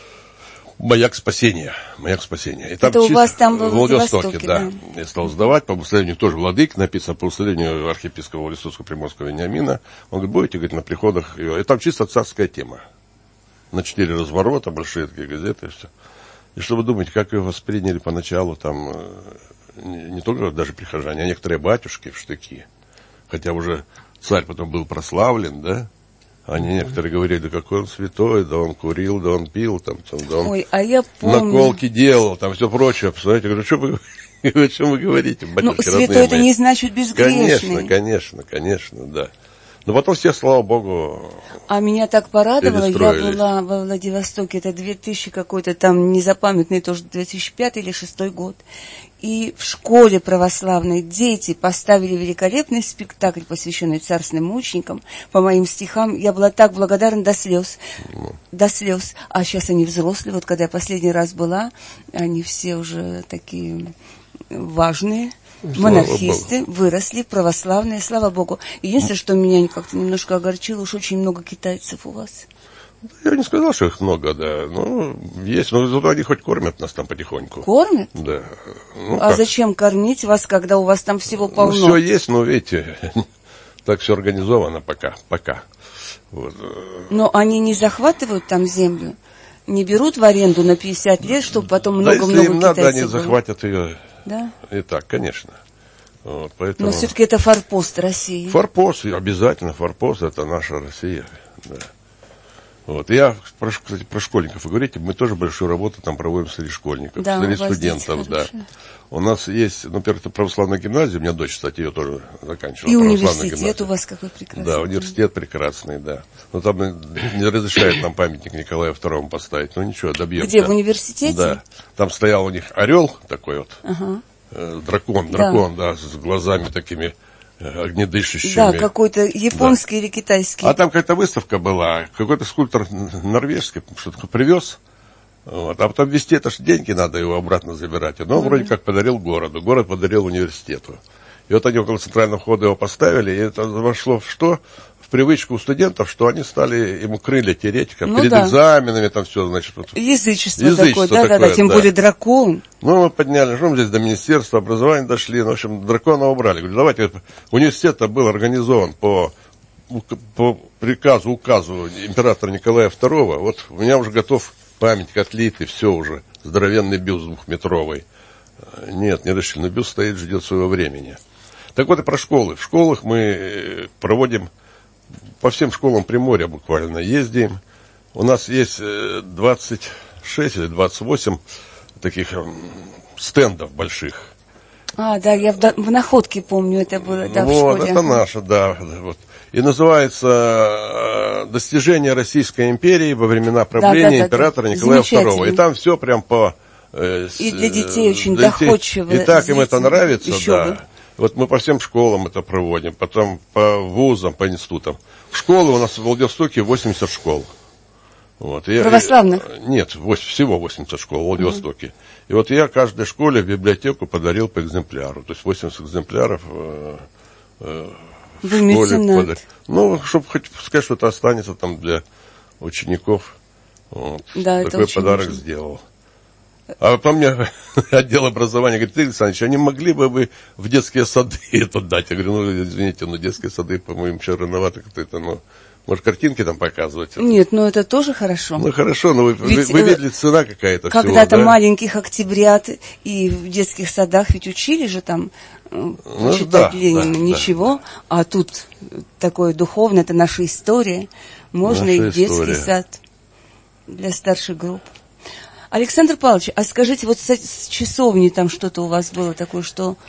«Маяк спасения». «Маяк спасения». И там это у вас там в Владивостоке, да. да. Я стал сдавать, по благословению тоже владык, написано по благословению архиепископа Владивостокско-Приморского Вениамина. Он говорит, будете, говорит, на приходах. И там чисто царская тема. На четыре разворота, большие такие газеты, и все. И чтобы думать, как ее восприняли поначалу, там, не, не только даже прихожане, а некоторые батюшки в штыки. Хотя уже царь потом был прославлен, да. Они некоторые говорили, да какой он святой, да он курил, да он пил, там, там, да он Ой, а я помню. наколки делал, там все прочее. Представляете, говорю, что вы, о чем вы говорите, батюшки родные? Ну, святой это не значит безгрешный. Конечно, конечно, конечно, да. Но потом все, слава Богу, а меня так порадовало, я была во Владивостоке, это две тысячи какой-то там незапамятный, тоже две тысячи пятый или шестой год. И в школе православной дети поставили великолепный спектакль, посвященный царственным мученикам, по моим стихам. Я была так благодарна до слез, mm. до слез. А сейчас они взрослые, вот когда я последний раз была, они все уже такие важные. Монархисты выросли, православные, слава Богу. Единственное, что меня как-то немножко огорчило, уж очень много китайцев у вас. Я не сказал, что их много, да. Ну, есть, но зато они хоть кормят нас там потихоньку. Кормят? Да. Ну, а как? Зачем кормить вас, когда у вас там всего полно? Ну, все есть, но, видите, так все организовано пока, пока. Вот. Но они не захватывают там землю? Не берут в аренду на пятьдесят лет, чтобы потом много-много да, если им надо, они было? захватят ее. Да? И так, конечно. Вот, поэтому... Но все-таки это форпост России. Форпост, обязательно форпост, это наша Россия. Да. Вот. Я, кстати, про школьников вы говорите, мы тоже большую работу там проводим среди школьников, да, среди студентов. Да. У нас есть, ну, во-первых, это православная гимназия, у меня дочь, кстати, ее тоже заканчивала. И университет у вас какой прекрасный. Да, университет прекрасный, да. Но там не разрешают нам памятник Николаю второму поставить, ну ничего, добьемся. Где, в университете? Да. Там стоял у них орел такой вот, ага. э, дракон, дракон, да. да, с глазами такими огнедышащими. Да, какой-то японский да. или китайский. А там какая-то выставка была, какой-то скульптор норвежский что-то привез. Вот. А потом везти, это же деньги, надо его обратно забирать. Но он mm-hmm. вроде как подарил городу, город подарил университету. И вот они около центрального входа его поставили, и это вошло в что? В привычку у студентов, что они стали ему крылья тереть, как ну, перед да. экзаменами, там все, значит. Вот, язычество, язычество такое, да, да, да, тем да. более дракон. Ну, мы подняли, что мы здесь до Министерства образования дошли, ну, в общем, дракона убрали. Говорю, давайте, университет был организован по, по приказу, указу императора Николая второго, вот у меня уже готов памятник отлитый, все уже, здоровенный бюст двухметровый. Нет, не решили, но бюст стоит, ждет своего времени. Так вот и про школы. В школах мы проводим, по всем школам Приморья буквально ездим. У нас есть двадцать шесть или двадцать восемь таких стендов больших. А, да, я в, в Находке помню, это было, да, вот, в школе. Это наше, да. Вот. И называется «Достижение Российской империи во времена правления да, да, да, императора да. Николая второго». И там все прям по... Э, и для детей очень для доходчиво. И так им это нравится, еще да. бы. Вот мы по всем школам это проводим, потом по вузам, по институтам. В школы у нас в Владивостоке восемьдесят школ. Вот. Православных? Я, нет, всего восемьдесят школ в Владивостоке. Uh-huh. И вот я каждой школе в библиотеку подарил по экземпляру. То есть восемьдесят экземпляров э, э, в Вы школе подарил. Ну, чтобы хоть сказать, что это останется там для учеников. Вот. Да, такой это подарок важно. Сделал. А потом мне отдел образования говорит: Игорь Александрович, а не могли бы вы в детские сады это дать? Я говорю, ну, извините, но детские сады, по-моему, еще рановато как-то это, ну, может, картинки там показывать? Нет, ну это тоже хорошо. Ну, хорошо, но вы, ведь, вы, вы видели, цена какая-то когда-то всего, да? маленьких октябрят и в детских садах ведь учили же там ну, читать да, Ленина, да, ничего, да. А тут такое духовное, это наша история, можно наша и в детский история. Сад для старших групп. Александр Павлович, а скажите, вот с, с часовней там что-то у вас было такое, что...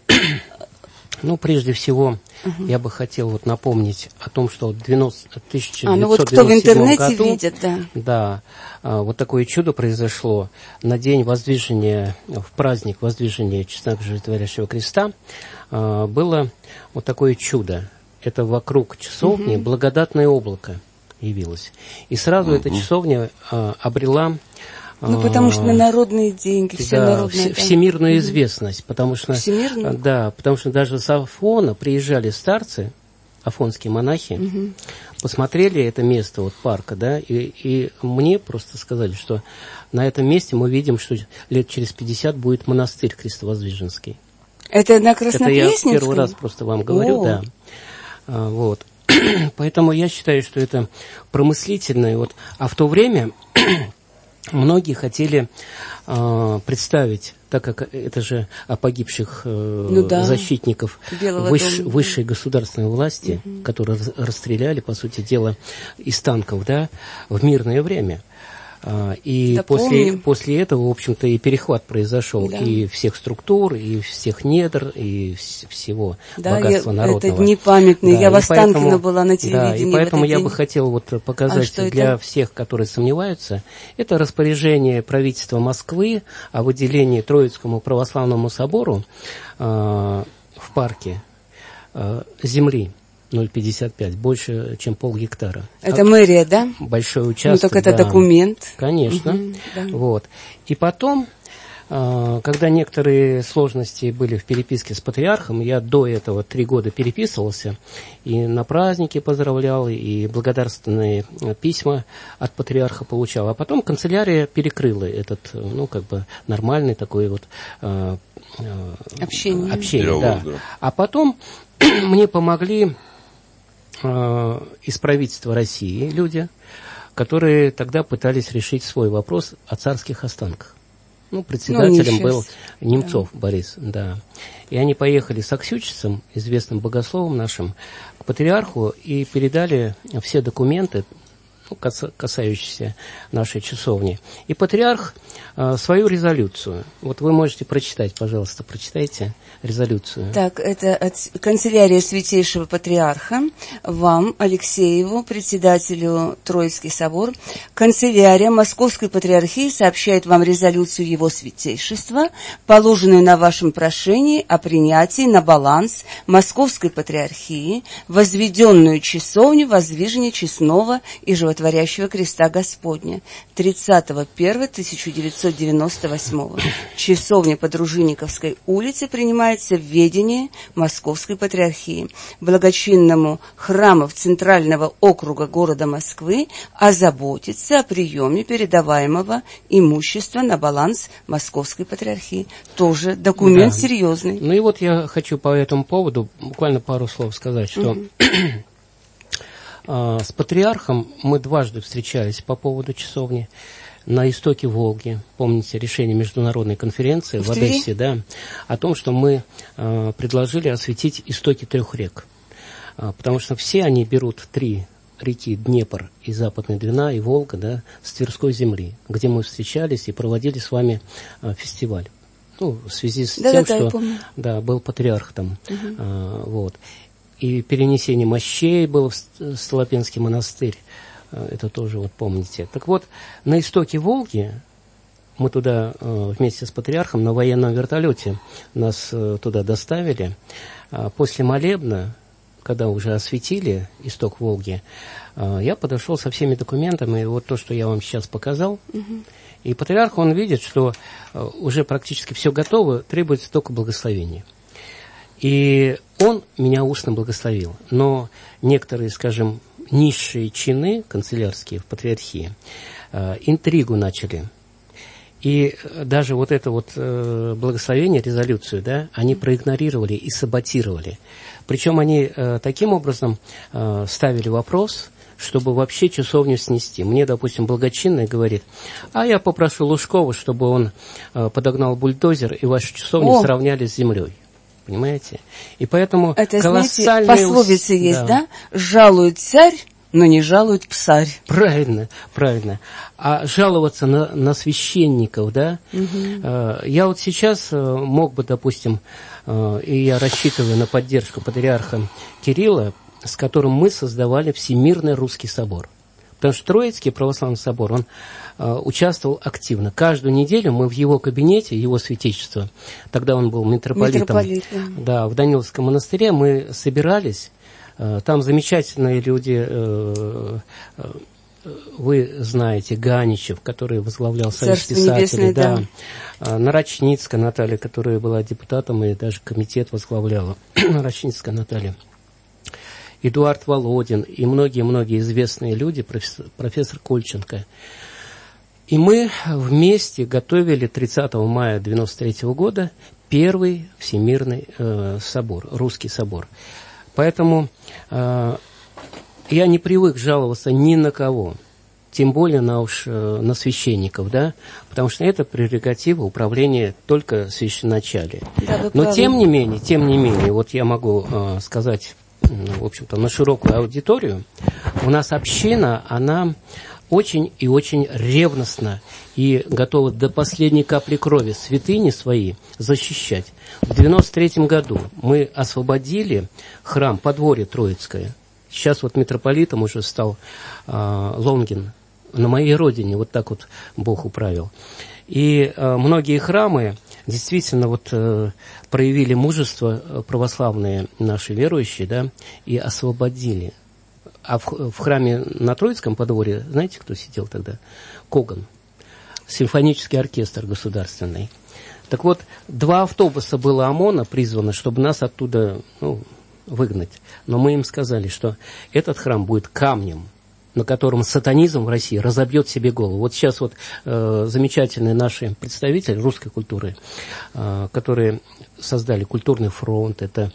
Ну, прежде всего, uh-huh. я бы хотел вот напомнить о том, что в тысяча девятьсот девяносто седьмом а, ну вот кто в интернете году, видит, да. Да, вот такое чудо произошло. На день воздвижения, в праздник воздвижения Честного Животворящего Креста было вот такое чудо. Это вокруг часовни uh-huh. благодатное облако явилось. И сразу uh-huh. эта часовня обрела... Ну, потому что на народные деньги, все да, народные. Вс- всемирную угу. известность, потому что... Всемирную? Да, потому что даже с Афона приезжали старцы, афонские монахи, угу. посмотрели это место, вот парка, да, и, и мне просто сказали, что на этом месте мы видим, что лет через пятьдесят будет монастырь Крестовоздвиженский. Это на Краснопресненском? Это я первый раз просто вам говорю, О. да. А, вот. Поэтому я считаю, что это промыслительное. Вот. А в то время... Многие хотели э, представить, так как это же о погибших э, ну, да. защитников выш, высшей государственной власти, угу. которые расстреляли, по сути дела, из танков, да, в мирное время. А, и да, после, после этого, в общем-то, и перехват произошел да. и всех структур, и всех недр, и вс- всего да, богатства я, народного. Это дни памятные. Да, я в Останкино была на Да, телевидении. и поэтому я день. бы хотел вот показать а для это? всех, которые сомневаются, это распоряжение правительства Москвы о выделении Троицкому православному собору э, в парке э, земли. ноль целых пятьдесят пять, больше, чем полгектара. Это а мэрия, да? Большой участок. Ну, так это да. документ. Конечно. Угу, да. Вот. И потом, когда некоторые сложности были в переписке с патриархом, я до этого три года переписывался, и на праздники поздравлял, и благодарственные письма от патриарха получал. А потом канцелярия перекрыла этот, ну, как бы, нормальный такой вот общение. общение Диалог, да. Да. А потом мне помогли из правительства России люди, которые тогда пытались решить свой вопрос о царских останках. Ну, председателем ну, был Немцов да. Борис, да. И они поехали с Аксючицем, известным богословом нашим, к патриарху и передали все документы, касающиеся нашей часовни. И патриарх э, свою резолюцию. Вот вы можете прочитать, пожалуйста, прочитайте резолюцию. Так, это от канцелярия Святейшего Патриарха, вам, Алексееву, председателю Троицкий собор. Канцелярия Московской Патриархии сообщает вам резолюцию Его Святейшества, положенную на вашем прошении о принятии на баланс Московской Патриархии, возведенную часовню воздвижения честного и животворящего креста Господня тридцатого первого тысяча девятьсот девяносто восьмого. Часовня по Дружинниковской улице принимается в ведение Московской Патриархии, благочинному храму Центрального округа города Москвы озаботиться о приеме передаваемого имущества на баланс Московской Патриархии. Тоже документ да. серьезный. Ну и вот я хочу по этому поводу буквально пару слов сказать, что mm-hmm. с патриархом мы дважды встречались по поводу часовни. На истоке Волги, помните, решение международной конференции в, в Одессе, да, о том, что мы э, предложили осветить истоки трех рек. А, потому что все они берут три реки, Днепр и Западная Двина, и Волга, да, с Тверской земли, где мы встречались и проводили с вами э, фестиваль. Ну, в связи с да, тем, да, что да, был патриарх там. Угу. Э, вот. И перенесение мощей было в Столопинский монастырь. Это тоже вот помните. Так вот, на истоке Волги мы туда э, вместе с патриархом на военном вертолете нас э, туда доставили. А после молебна, когда уже осветили исток Волги, э, я подошел со всеми документами, и вот то, что я вам сейчас показал. Угу. И патриарх, он видит, что э, уже практически все готово, требуется только благословение. И он меня устно благословил. Но некоторые, скажем, низшие чины канцелярские в патриархии э, интригу начали. И даже вот это вот э, благословение, резолюцию, да, они проигнорировали и саботировали. Причем они э, таким образом э, ставили вопрос, чтобы вообще часовню снести. Мне, допустим, благочинный говорит, а я попрошу Лужкова, чтобы он э, подогнал бульдозер и вашу часовню О! сравняли с землей. Понимаете? И поэтому это, колоссальные... знаете, пословица есть, да. да? Жалует царь, но не жалует псарь. Правильно, правильно. А жаловаться на, на священников, да? Угу. Э, я вот сейчас э, мог бы, допустим, э, и я рассчитываю на поддержку патриарха Кирилла, с которым мы создавали Всемирный Русский Собор. Потому что Троицкий православный собор, он э, участвовал активно. Каждую неделю мы в его кабинете, его святейшества, тогда он был митрополитом, Митрополит, да, в Даниловском монастыре, мы собирались. Э, там замечательные люди, э, э, вы знаете, Ганичев, который возглавлял Союз писателей, да, да. Нарочницкая Наталья, которая была депутатом и даже комитет возглавляла, Нарочницкая Наталья. Эдуард Володин и многие-многие известные люди, профессор, профессор Кольченко. И мы вместе готовили тридцатого мая девяносто третьего года первый Всемирный э, собор, Русский собор. Поэтому э, я не привык жаловаться ни на кого, тем более на, уж, э, на священников, да, потому что это прерогатива управления только священначалия. Да, но тем не менее, тем не менее, вот я могу э, сказать, в общем-то, на широкую аудиторию, у нас община, она очень и очень ревностна и готова до последней капли крови святыни свои защищать. В девяносто третьем году мы освободили храм, подворье Троицкое. Сейчас вот митрополитом уже стал э, Лонгин. На моей родине вот так вот Бог управил. И э, многие храмы действительно вот э, проявили мужество православные наши верующие, да, и освободили. А в, в храме на Троицком подворье, знаете, кто сидел тогда? Коган. Симфонический оркестр государственный. Так вот, два автобуса было ОМОНа призвано, чтобы нас оттуда, ну, выгнать. Но мы им сказали, что этот храм будет камнем, на котором сатанизм в России разобьет себе голову. Вот сейчас вот э, замечательные наши представители русской культуры, э, которые создали культурный фронт, это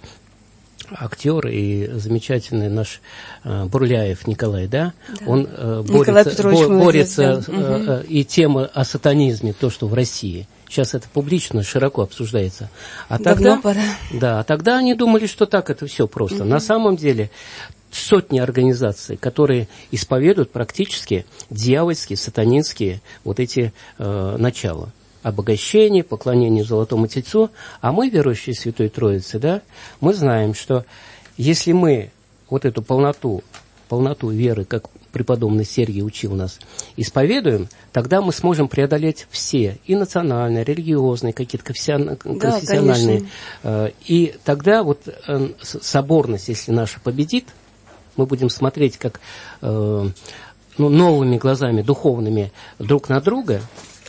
актер и замечательный наш э, Бурляев Николай, да? Да. Он э, борется, бо, борется да. э, э, и тема о сатанизме, то, что в России. Сейчас это публично, широко обсуждается. А тогда, пора. Да, а тогда они думали, что так это все просто. Угу. На самом деле сотни организаций, которые исповедуют практически дьявольские, сатанинские вот эти э, начала. Обогащение, поклонение Золотому Тельцу. А мы, верующие Святой Троицы, да, мы знаем, что если мы вот эту полноту, полноту веры, как преподобный Сергий учил нас, исповедуем, тогда мы сможем преодолеть все, и национальные, религиозные, какие-то конфессиональные. Да, и тогда вот соборность, если наша победит, мы будем смотреть как ну, новыми глазами, духовными друг на друга.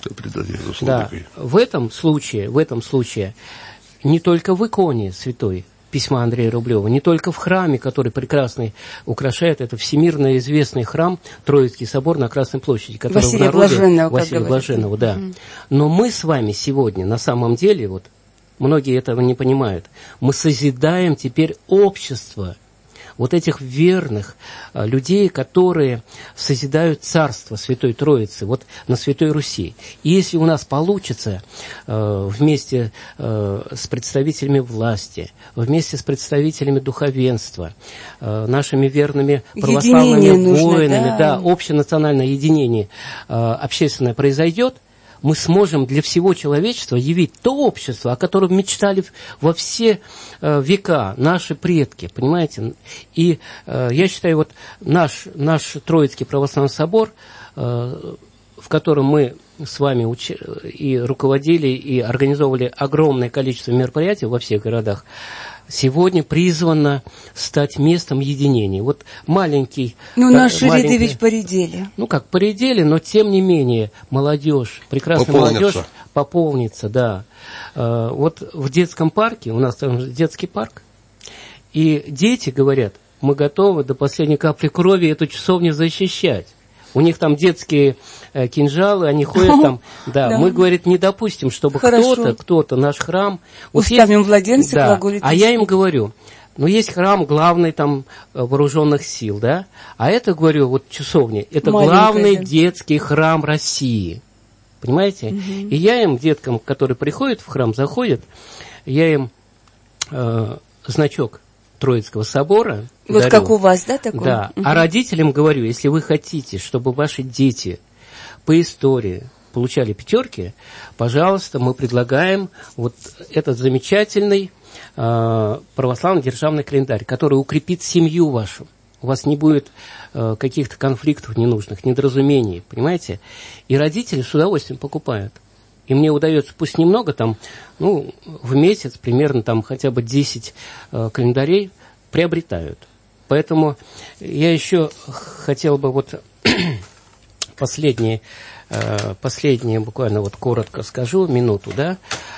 Да, в этом случае, в этом случае не только в иконе святой письма Андрея Рублева, не только в храме, который прекрасный украшает, это всемирно известный храм Троицкий собор на Красной площади, который Василия в народе, Блаженного, Василия Блаженного, да. Mm-hmm. Но мы с вами сегодня, на самом деле, вот многие этого не понимают, мы созидаем теперь общество вот этих верных а, людей, которые созидают царство Святой Троицы, вот на Святой Руси. И если у нас получится а, вместе а, с представителями власти, вместе с представителями духовенства, а, нашими верными православными нужно, воинами, да. Да, общенациональное единение а, общественное произойдет, мы сможем для всего человечества явить то общество, о котором мечтали во все э, века наши предки, понимаете? И э, я считаю, вот наш, наш Троицкий православный собор, э, в котором мы с вами уч... и руководили, и организовывали огромное количество мероприятий во всех городах, сегодня призвано стать местом единения. Вот маленький... Ну, наши маленький, ряды ведь поредели. Ну, как поредели, но тем не менее молодежь, прекрасная молодежь пополнится, да. Вот в детском парке, у нас там детский парк, и дети говорят, мы готовы до последней капли крови эту часовню защищать. У них там детские э, кинжалы, они ходят там. Да, да. Мы, говорит, не допустим, чтобы Хорошо. кто-то, кто-то наш храм... Уставим вот младенца, да, глаголит. А я им говорю, ну, есть храм главный там вооруженных сил, да? А это, говорю, вот часовня, это Маленькая, главный да. детский храм России. Понимаете? Угу. И я им, деткам, которые приходят в храм, заходят, я им э, значок Троицкого собора. Вот дарю. Как у вас, да, такой? Да. Угу. А родителям говорю, если вы хотите, чтобы ваши дети по истории получали пятерки, пожалуйста, мы предлагаем вот этот замечательный э, православный державный календарь, который укрепит семью вашу. У вас не будет э, каких-то конфликтов ненужных, недоразумений, понимаете? И родители с удовольствием покупают. И мне удается, пусть немного, там, ну, в месяц примерно там хотя бы десять э, календарей приобретают. Поэтому я еще хотел бы вот последнее, э, последнее буквально вот коротко скажу, минуту, да,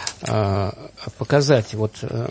э, показать вот э,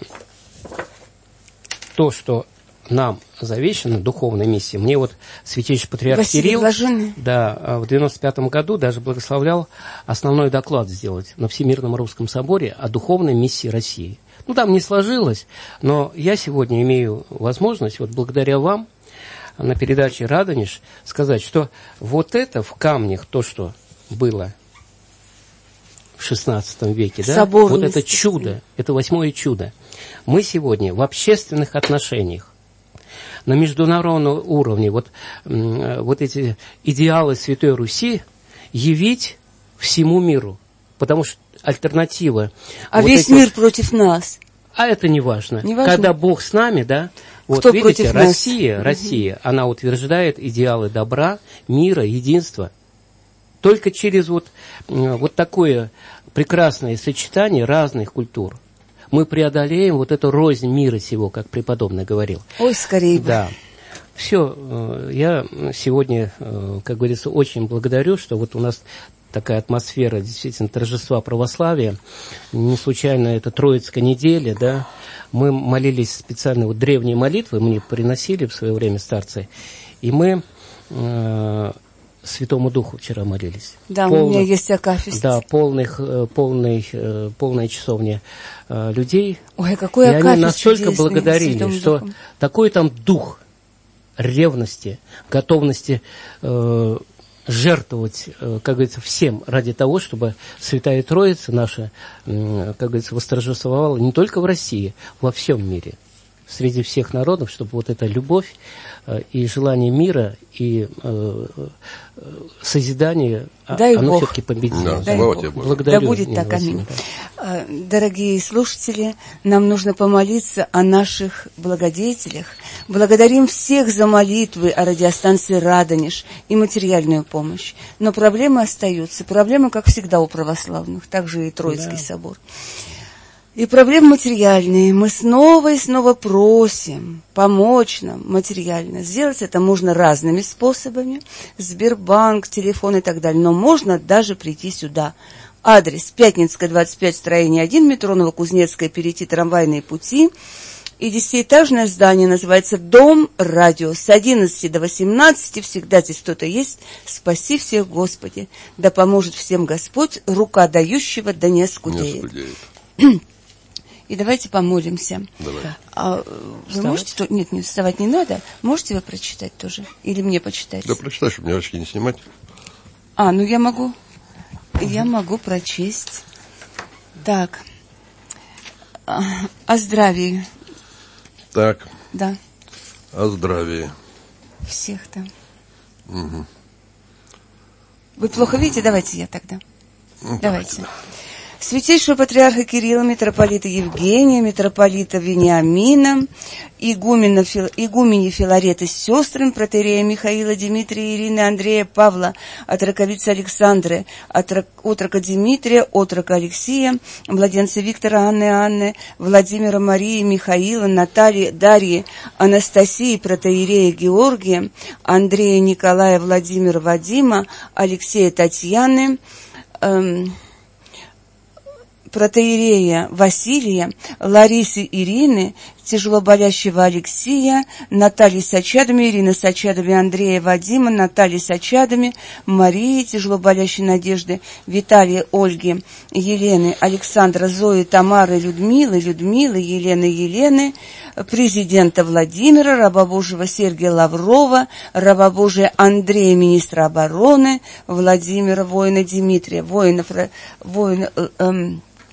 то, что нам завещано, духовной миссии. Мне вот святейший патриарх Василий Кирилл Блаженный. Да, в девяносто пятом году даже благословлял основной доклад сделать на Всемирном Русском Соборе о духовной миссии России. Ну, там не сложилось, но я сегодня имею возможность, вот благодаря вам, на передаче «Радонеж» сказать, что вот это в камнях, то, что было в шестнадцатом веке, да, вот это чудо, это восьмое чудо. Мы сегодня в общественных отношениях, на международном уровне, вот, вот эти идеалы Святой Руси явить всему миру. Потому что альтернатива... А вот весь этих... мир против нас. А это не важно. Не важно. Когда Бог с нами, да, вот Кто видите, Россия, нас? Россия, угу. она утверждает идеалы добра, мира, единства. Только через вот, вот такое прекрасное сочетание разных культур мы преодолеем вот эту рознь мира сего, как преподобный говорил. Ой, скорее бы. Да. Все, я сегодня, как говорится, очень благодарю, что вот у нас такая атмосфера действительно торжества православия. Не случайно это Троицкая неделя, да. Мы молились специально, вот древние молитвы мне приносили в свое время старцы, и мы э, Святому Духу вчера молились. Да, Полных, у меня есть акафист. Да, полных, полный, полная часовня э, людей. Ой, какой и акафист они настолько чудесный, благодарили, что Духом. Такой там дух ревности, готовности э, жертвовать, э, как говорится, всем ради того, чтобы Святая Троица наша, э, как говорится, восторжествовала не только в России, во всем мире. среди всех народов, чтобы вот эта любовь и желание мира, и э, созидание, Дай оно Бог. все-таки победило. Да, слава тебе, Боже. Благодарю, Да будет Нина так, аминь. Васильевна. Дорогие слушатели, нам нужно помолиться о наших благодетелях. Благодарим всех за молитвы о радиостанции «Радонеж» и материальную помощь. Но проблемы остаются. Проблемы, как всегда, у православных, также и Троицкий Да. собор. И проблемы материальные. Мы снова и снова просим помочь нам материально. Сделать это можно разными способами. Сбербанк, телефон и так далее. Но можно даже прийти сюда. Адрес: Пятницкая, двадцать пять, строение один, метро Новокузнецкая, перейти трамвайные пути. И десятиэтажное здание называется «Дом радио». С одиннадцати до восемнадцати всегда здесь кто-то есть. Спаси всех, Господи. Да поможет всем Господь, рука дающего да не оскудеет. Не оскудеет. И давайте помолимся. Давай. А вы можете... то- Нет, не вставать не надо. Можете вы прочитать тоже? Или мне почитать? Да прочитай, чтобы мне очки не снимать. А, ну я могу... Я могу прочесть. Так. А, О здравии. Так, Да, о здравии. всех там. Угу. Вы плохо видите? Давайте я тогда. Ну, Давайте. Святейшего патриарха Кирилла, митрополита Евгения, митрополита Вениамина, игумена, Фил, игумени Филареты с сестрами, протоиерея Михаила, Дмитрия, Ирины, Андрея, Павла, отроковицы Александры, отрок, отрока Дмитрия, отрока Алексея, младенца Виктора, Анны, Анны, Владимира, Марии, Михаила, Натальи, Дарьи, Анастасии, протоиерея Георгия, Андрея, Николая, Владимира, Вадима, Алексея, Татьяны, эм, протоиерея Василия, Ларисы, Ирины, тяжелоболящего Алексея, Натальи с очадами, Ирины с очадами, Андрея, Вадима, Натальи с очадами, Марии, тяжелоболящей Надежды, Виталия, Ольги, Елены, Александра, Зои, Тамары, Людмилы, Людмилы, Елены, Елены, президента Владимира, раба Божьего Сергия Лаврова, раба Божия Андрея, министра обороны, Владимира, воина Дмитрия, воинов, воина, э, э,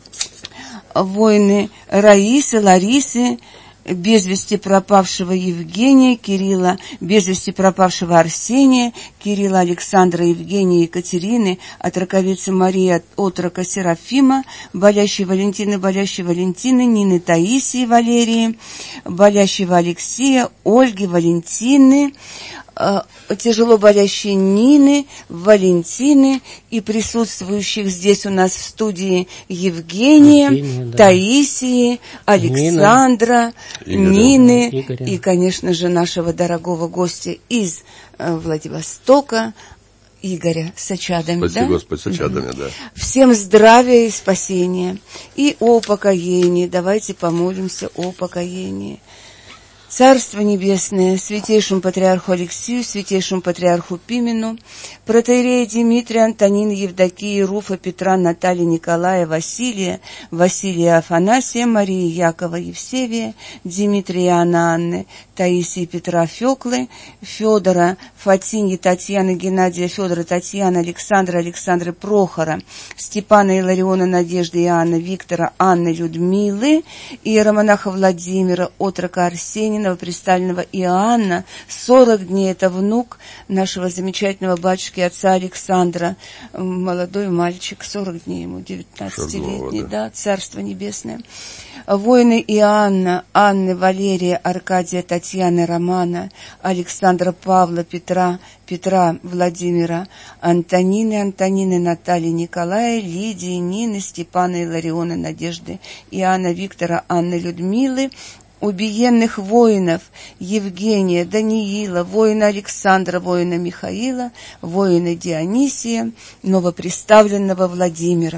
воины Раисы, Ларисы, без вести пропавшего Евгения, Кирилла, без вести пропавшего Арсения, Кирилла, Александра, Евгения, Екатерины, отроковицы Марии, отрока Серафима, болящей Валентины, болящей Валентины, Нины, Таисии, Валерии, болящего Алексея, Ольги, Валентины, тяжело болящей Нины, Валентины и присутствующих здесь у нас в студии Евгения, Евгения да. Таисии, Александра, Нина, Нины Игоря. И, конечно же, нашего дорогого гостя из э, Владивостока, Игоря с очадами. Спаси, да? Господь, с очадами, да. Всем здравия и спасения. И о покаянии. Давайте помолимся о покаянии. Царство Небесное, святейшему патриарху Алексию, святейшему патриарху Пимену, протоиерея Дмитрия, Антонина, Евдокия, Руфа, Петра, Наталья, Николая, Василия, Василия, Афанасия, Марии, Якова, Евсевия, Дмитрия, Анны, Анны, Таисии, Петра, Феклы, Федора, Фатиньи, Татьяны, Геннадия, Федора, Татьяны, Александра, Александры, Прохора, Степана, Илариона, Надежды, Иоанна, Виктора, Анны, Людмилы, иеромонаха Владимира, отрока Арсения, новопристального Иоанна, сорок дней, это внук нашего замечательного батюшки отца Александра, молодой мальчик, сорок дней ему, девятнадцатилетний, да. да, Царство Небесное. Воины Иоанна, Анны, Валерия, Аркадия, Татьяны, Романа, Александра, Павла, Петра, Петра, Владимира, Антонины, Антонины, Натальи, Николая, Лидии, Нины, Степана, Илариона, Надежды, Иоанна, Виктора, Анны, Людмилы, убиенных воинов Евгения, Даниила, воина Александра, воина Михаила, воина Дионисия, новоприставленного Владимира,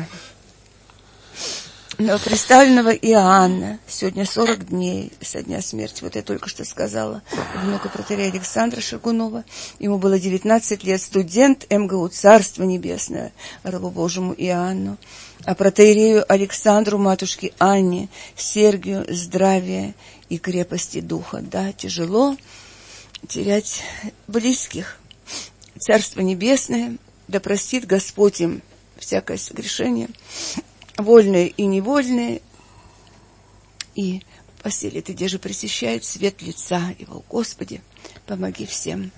новоприставленного Иоанна. Сегодня сорок дней со дня смерти, вот я только что сказала, внука протоиерея Александра Шаргунова. Ему было девятнадцать лет, студент эм гэ у Царство Небесное, рабу Божьему Иоанну. А протоиерею Александру, матушке Анне, Сергию, здравия и крепости духа. Да, тяжело терять близких. Царство Небесное, да простит Господь им всякое согрешение, вольное и невольное, и поселит и где же пресыщает свет лица его. Господи, помоги всем.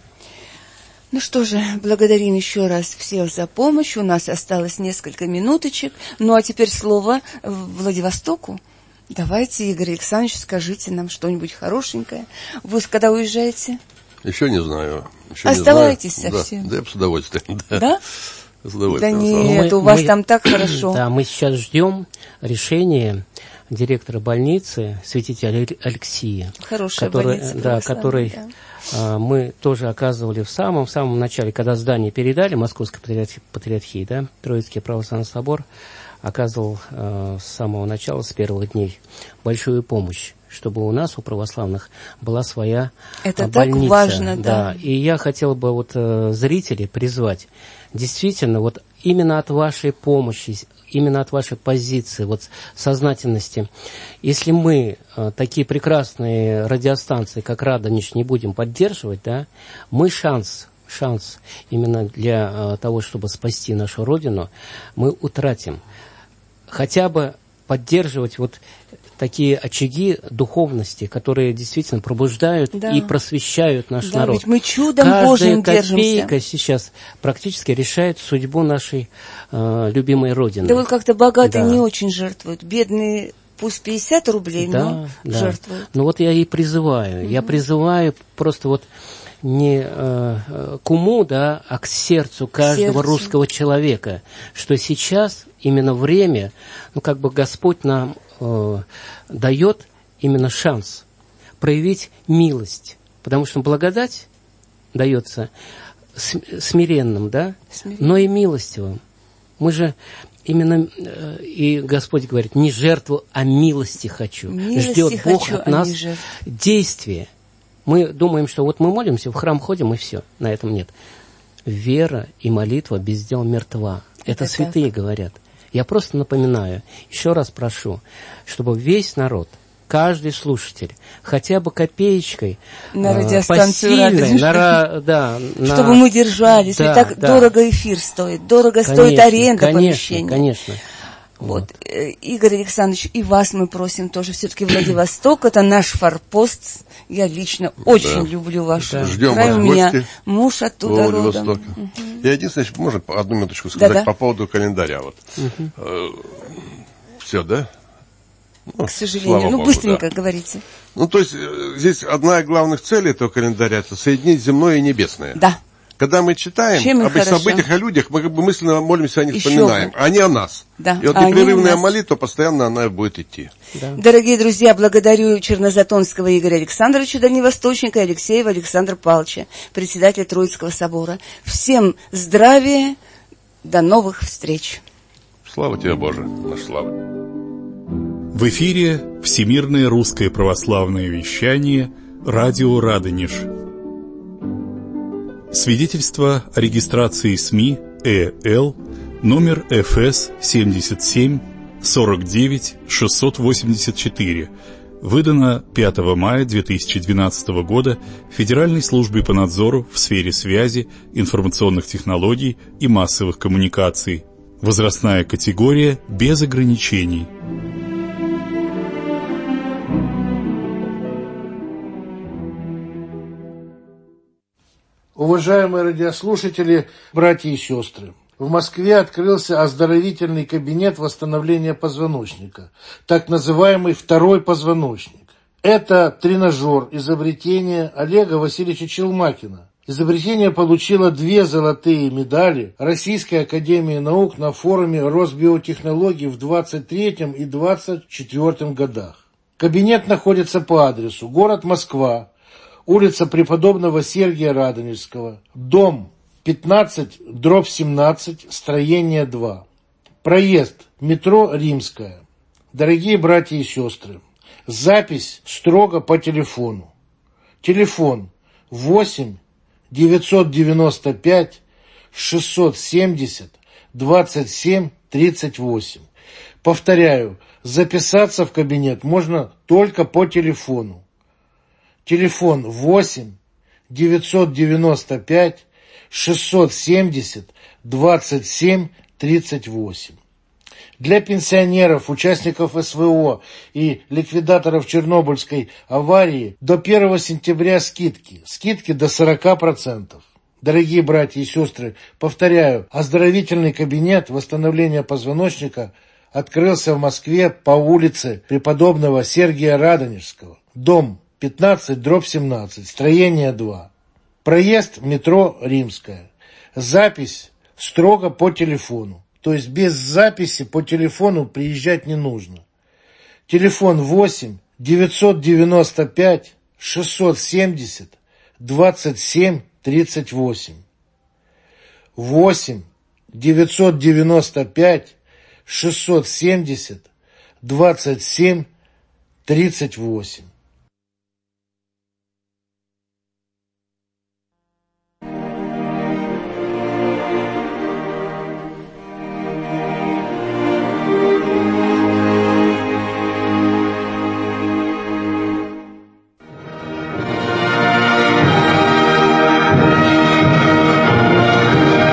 Ну что же, благодарим еще раз всех за помощь. У нас осталось несколько минуточек. Ну а теперь слово Владивостоку. Давайте, Игорь Александрович, скажите нам что-нибудь хорошенькое. Вы когда уезжаете? Еще не знаю. Еще Оставайтесь не знаю. совсем. Да, да, с удовольствием. Да? Да? С удовольствием. Да нет, мы, у вас мы, там так хорошо. Да, мы сейчас ждем решения директора больницы, святителя Алексия. Хорошая который, больница. Да, который да. а, мы тоже оказывали в самом-самом начале, когда здание передали, Московской патриархии, патриархии, да, Троицкий православный собор оказывал а, с самого начала, с первых дней, большую помощь, чтобы у нас, у православных, была своя Это больница. Так важно, да. да. И я хотел бы вот э, зрителей призвать, действительно, вот именно от вашей помощи, именно от вашей позиции, вот сознательности, если мы э, такие прекрасные радиостанции, как Радонеж, не будем поддерживать, да, мы шанс, шанс именно для э, того, чтобы спасти нашу Родину, мы утратим. Хотя бы поддерживать вот такие очаги духовности, которые действительно пробуждают да. и просвещают наш да, народ. Ведь мы чудом Каждая Божьим копейка держимся. Сейчас практически решает судьбу нашей э, любимой Родины. Да вот как-то богатые да. не очень жертвуют, бедные пусть пятьдесят рублей, да, но да. жертвуют. Ну вот я и призываю, mm-hmm. я призываю просто вот не э, к уму, да, а к сердцу каждого сердцу. русского человека, что сейчас именно время, ну как бы Господь нам э, дает именно шанс проявить милость, потому что благодать дается смиренным, да, смиренным. Но и милостивым. Мы же именно, э, и Господь говорит, не жертву, а милости хочу. Милости Ждет Бог хочу, от нас действия. Мы думаем, что вот мы молимся, в храм ходим, и все. На этом нет. Вера и молитва без дел мертва. Это, Это святые так. говорят. Я просто напоминаю, еще раз прошу, чтобы весь народ, каждый слушатель, хотя бы копеечкой на радиостанцию посильной, на, да, чтобы на, мы держались. Да, ведь так да. дорого эфир стоит, дорого конечно, стоит аренда конечно, помещения. Конечно, Вот. Вот. Игорь Александрович, и вас мы просим тоже. Все-таки Владивосток – это наш форпост. Я лично очень да. люблю вашу да. Ждем край. вас У меня гости муж оттуда родом. Угу. Я единственное, можно одну минуточку сказать Да-да. по поводу календаря. Вот. Угу. Э, все, да? Ну, к сожалению. Ну, Богу, быстренько да. говорите. Ну, то есть, здесь одна из главных целей этого календаря – это соединить земное и небесное. Да. Когда мы читаем Чем об этих событиях, о людях, мы как бы мысленно молимся, о них Еще вспоминаем, бы. а не о нас. Да. И вот а непрерывная молитва, постоянно она будет идти. Да. Дорогие друзья, благодарю Чернозатонского Игоря Александровича, дальневосточника, Алексеева Александра Павловича, председателя Троицкого собора. Всем здравия, до новых встреч. Слава тебе, Боже, наш слава. В эфире Всемирное русское православное вещание, радио Радонеж. Свидетельство о регистрации СМИ ЭЛ номер эф эс семьдесят семь сорок девять шестьсот восемьдесят четыре, выдано пятого мая две тысячи двенадцатого года Федеральной службой по надзору в сфере связи, информационных технологий и массовых коммуникаций. Возрастная категория без ограничений. Уважаемые радиослушатели, братья и сестры, в Москве открылся оздоровительный кабинет восстановления позвоночника, так называемый второй позвоночник. Это тренажер, изобретение Олега Васильевича Челмакина. Изобретение получило две золотые медали Российской академии наук на форуме Росбиотехнологий в двадцать третьем и двадцать четвёртом годах. Кабинет находится по адресу город Москва, улица Преподобного Сергия Радонежского, дом пятнадцать дробь семнадцать, строение два. Проезд метро Римская. Дорогие братья и сестры, запись строго по телефону. Телефон восемь девятьсот девяносто пять шестьсот семьдесят двадцать семь тридцать восемь. Повторяю, записаться в кабинет можно только по телефону. Телефон восемь девятьсот девяносто пять шестьсот семьдесят двадцать семь тридцать восемь. Для пенсионеров, участников СВО и ликвидаторов Чернобыльской аварии до первого сентября скидки. Скидки до сорок процентов. Дорогие братья и сестры, повторяю, оздоровительный кабинет восстановления позвоночника открылся в Москве по улице преподобного Сергия Радонежского. Дом пятнадцать дробь семнадцать, строение два. Проезд метро Римская. Запись строго по телефону. То есть без записи по телефону приезжать не нужно. Телефон восемь девятьсот девяносто пять шестьсот семьдесят двадцать семь тридцать восемь. восемь девятьсот девяносто пять шестьсот семьдесят двадцать семь тридцать восемь.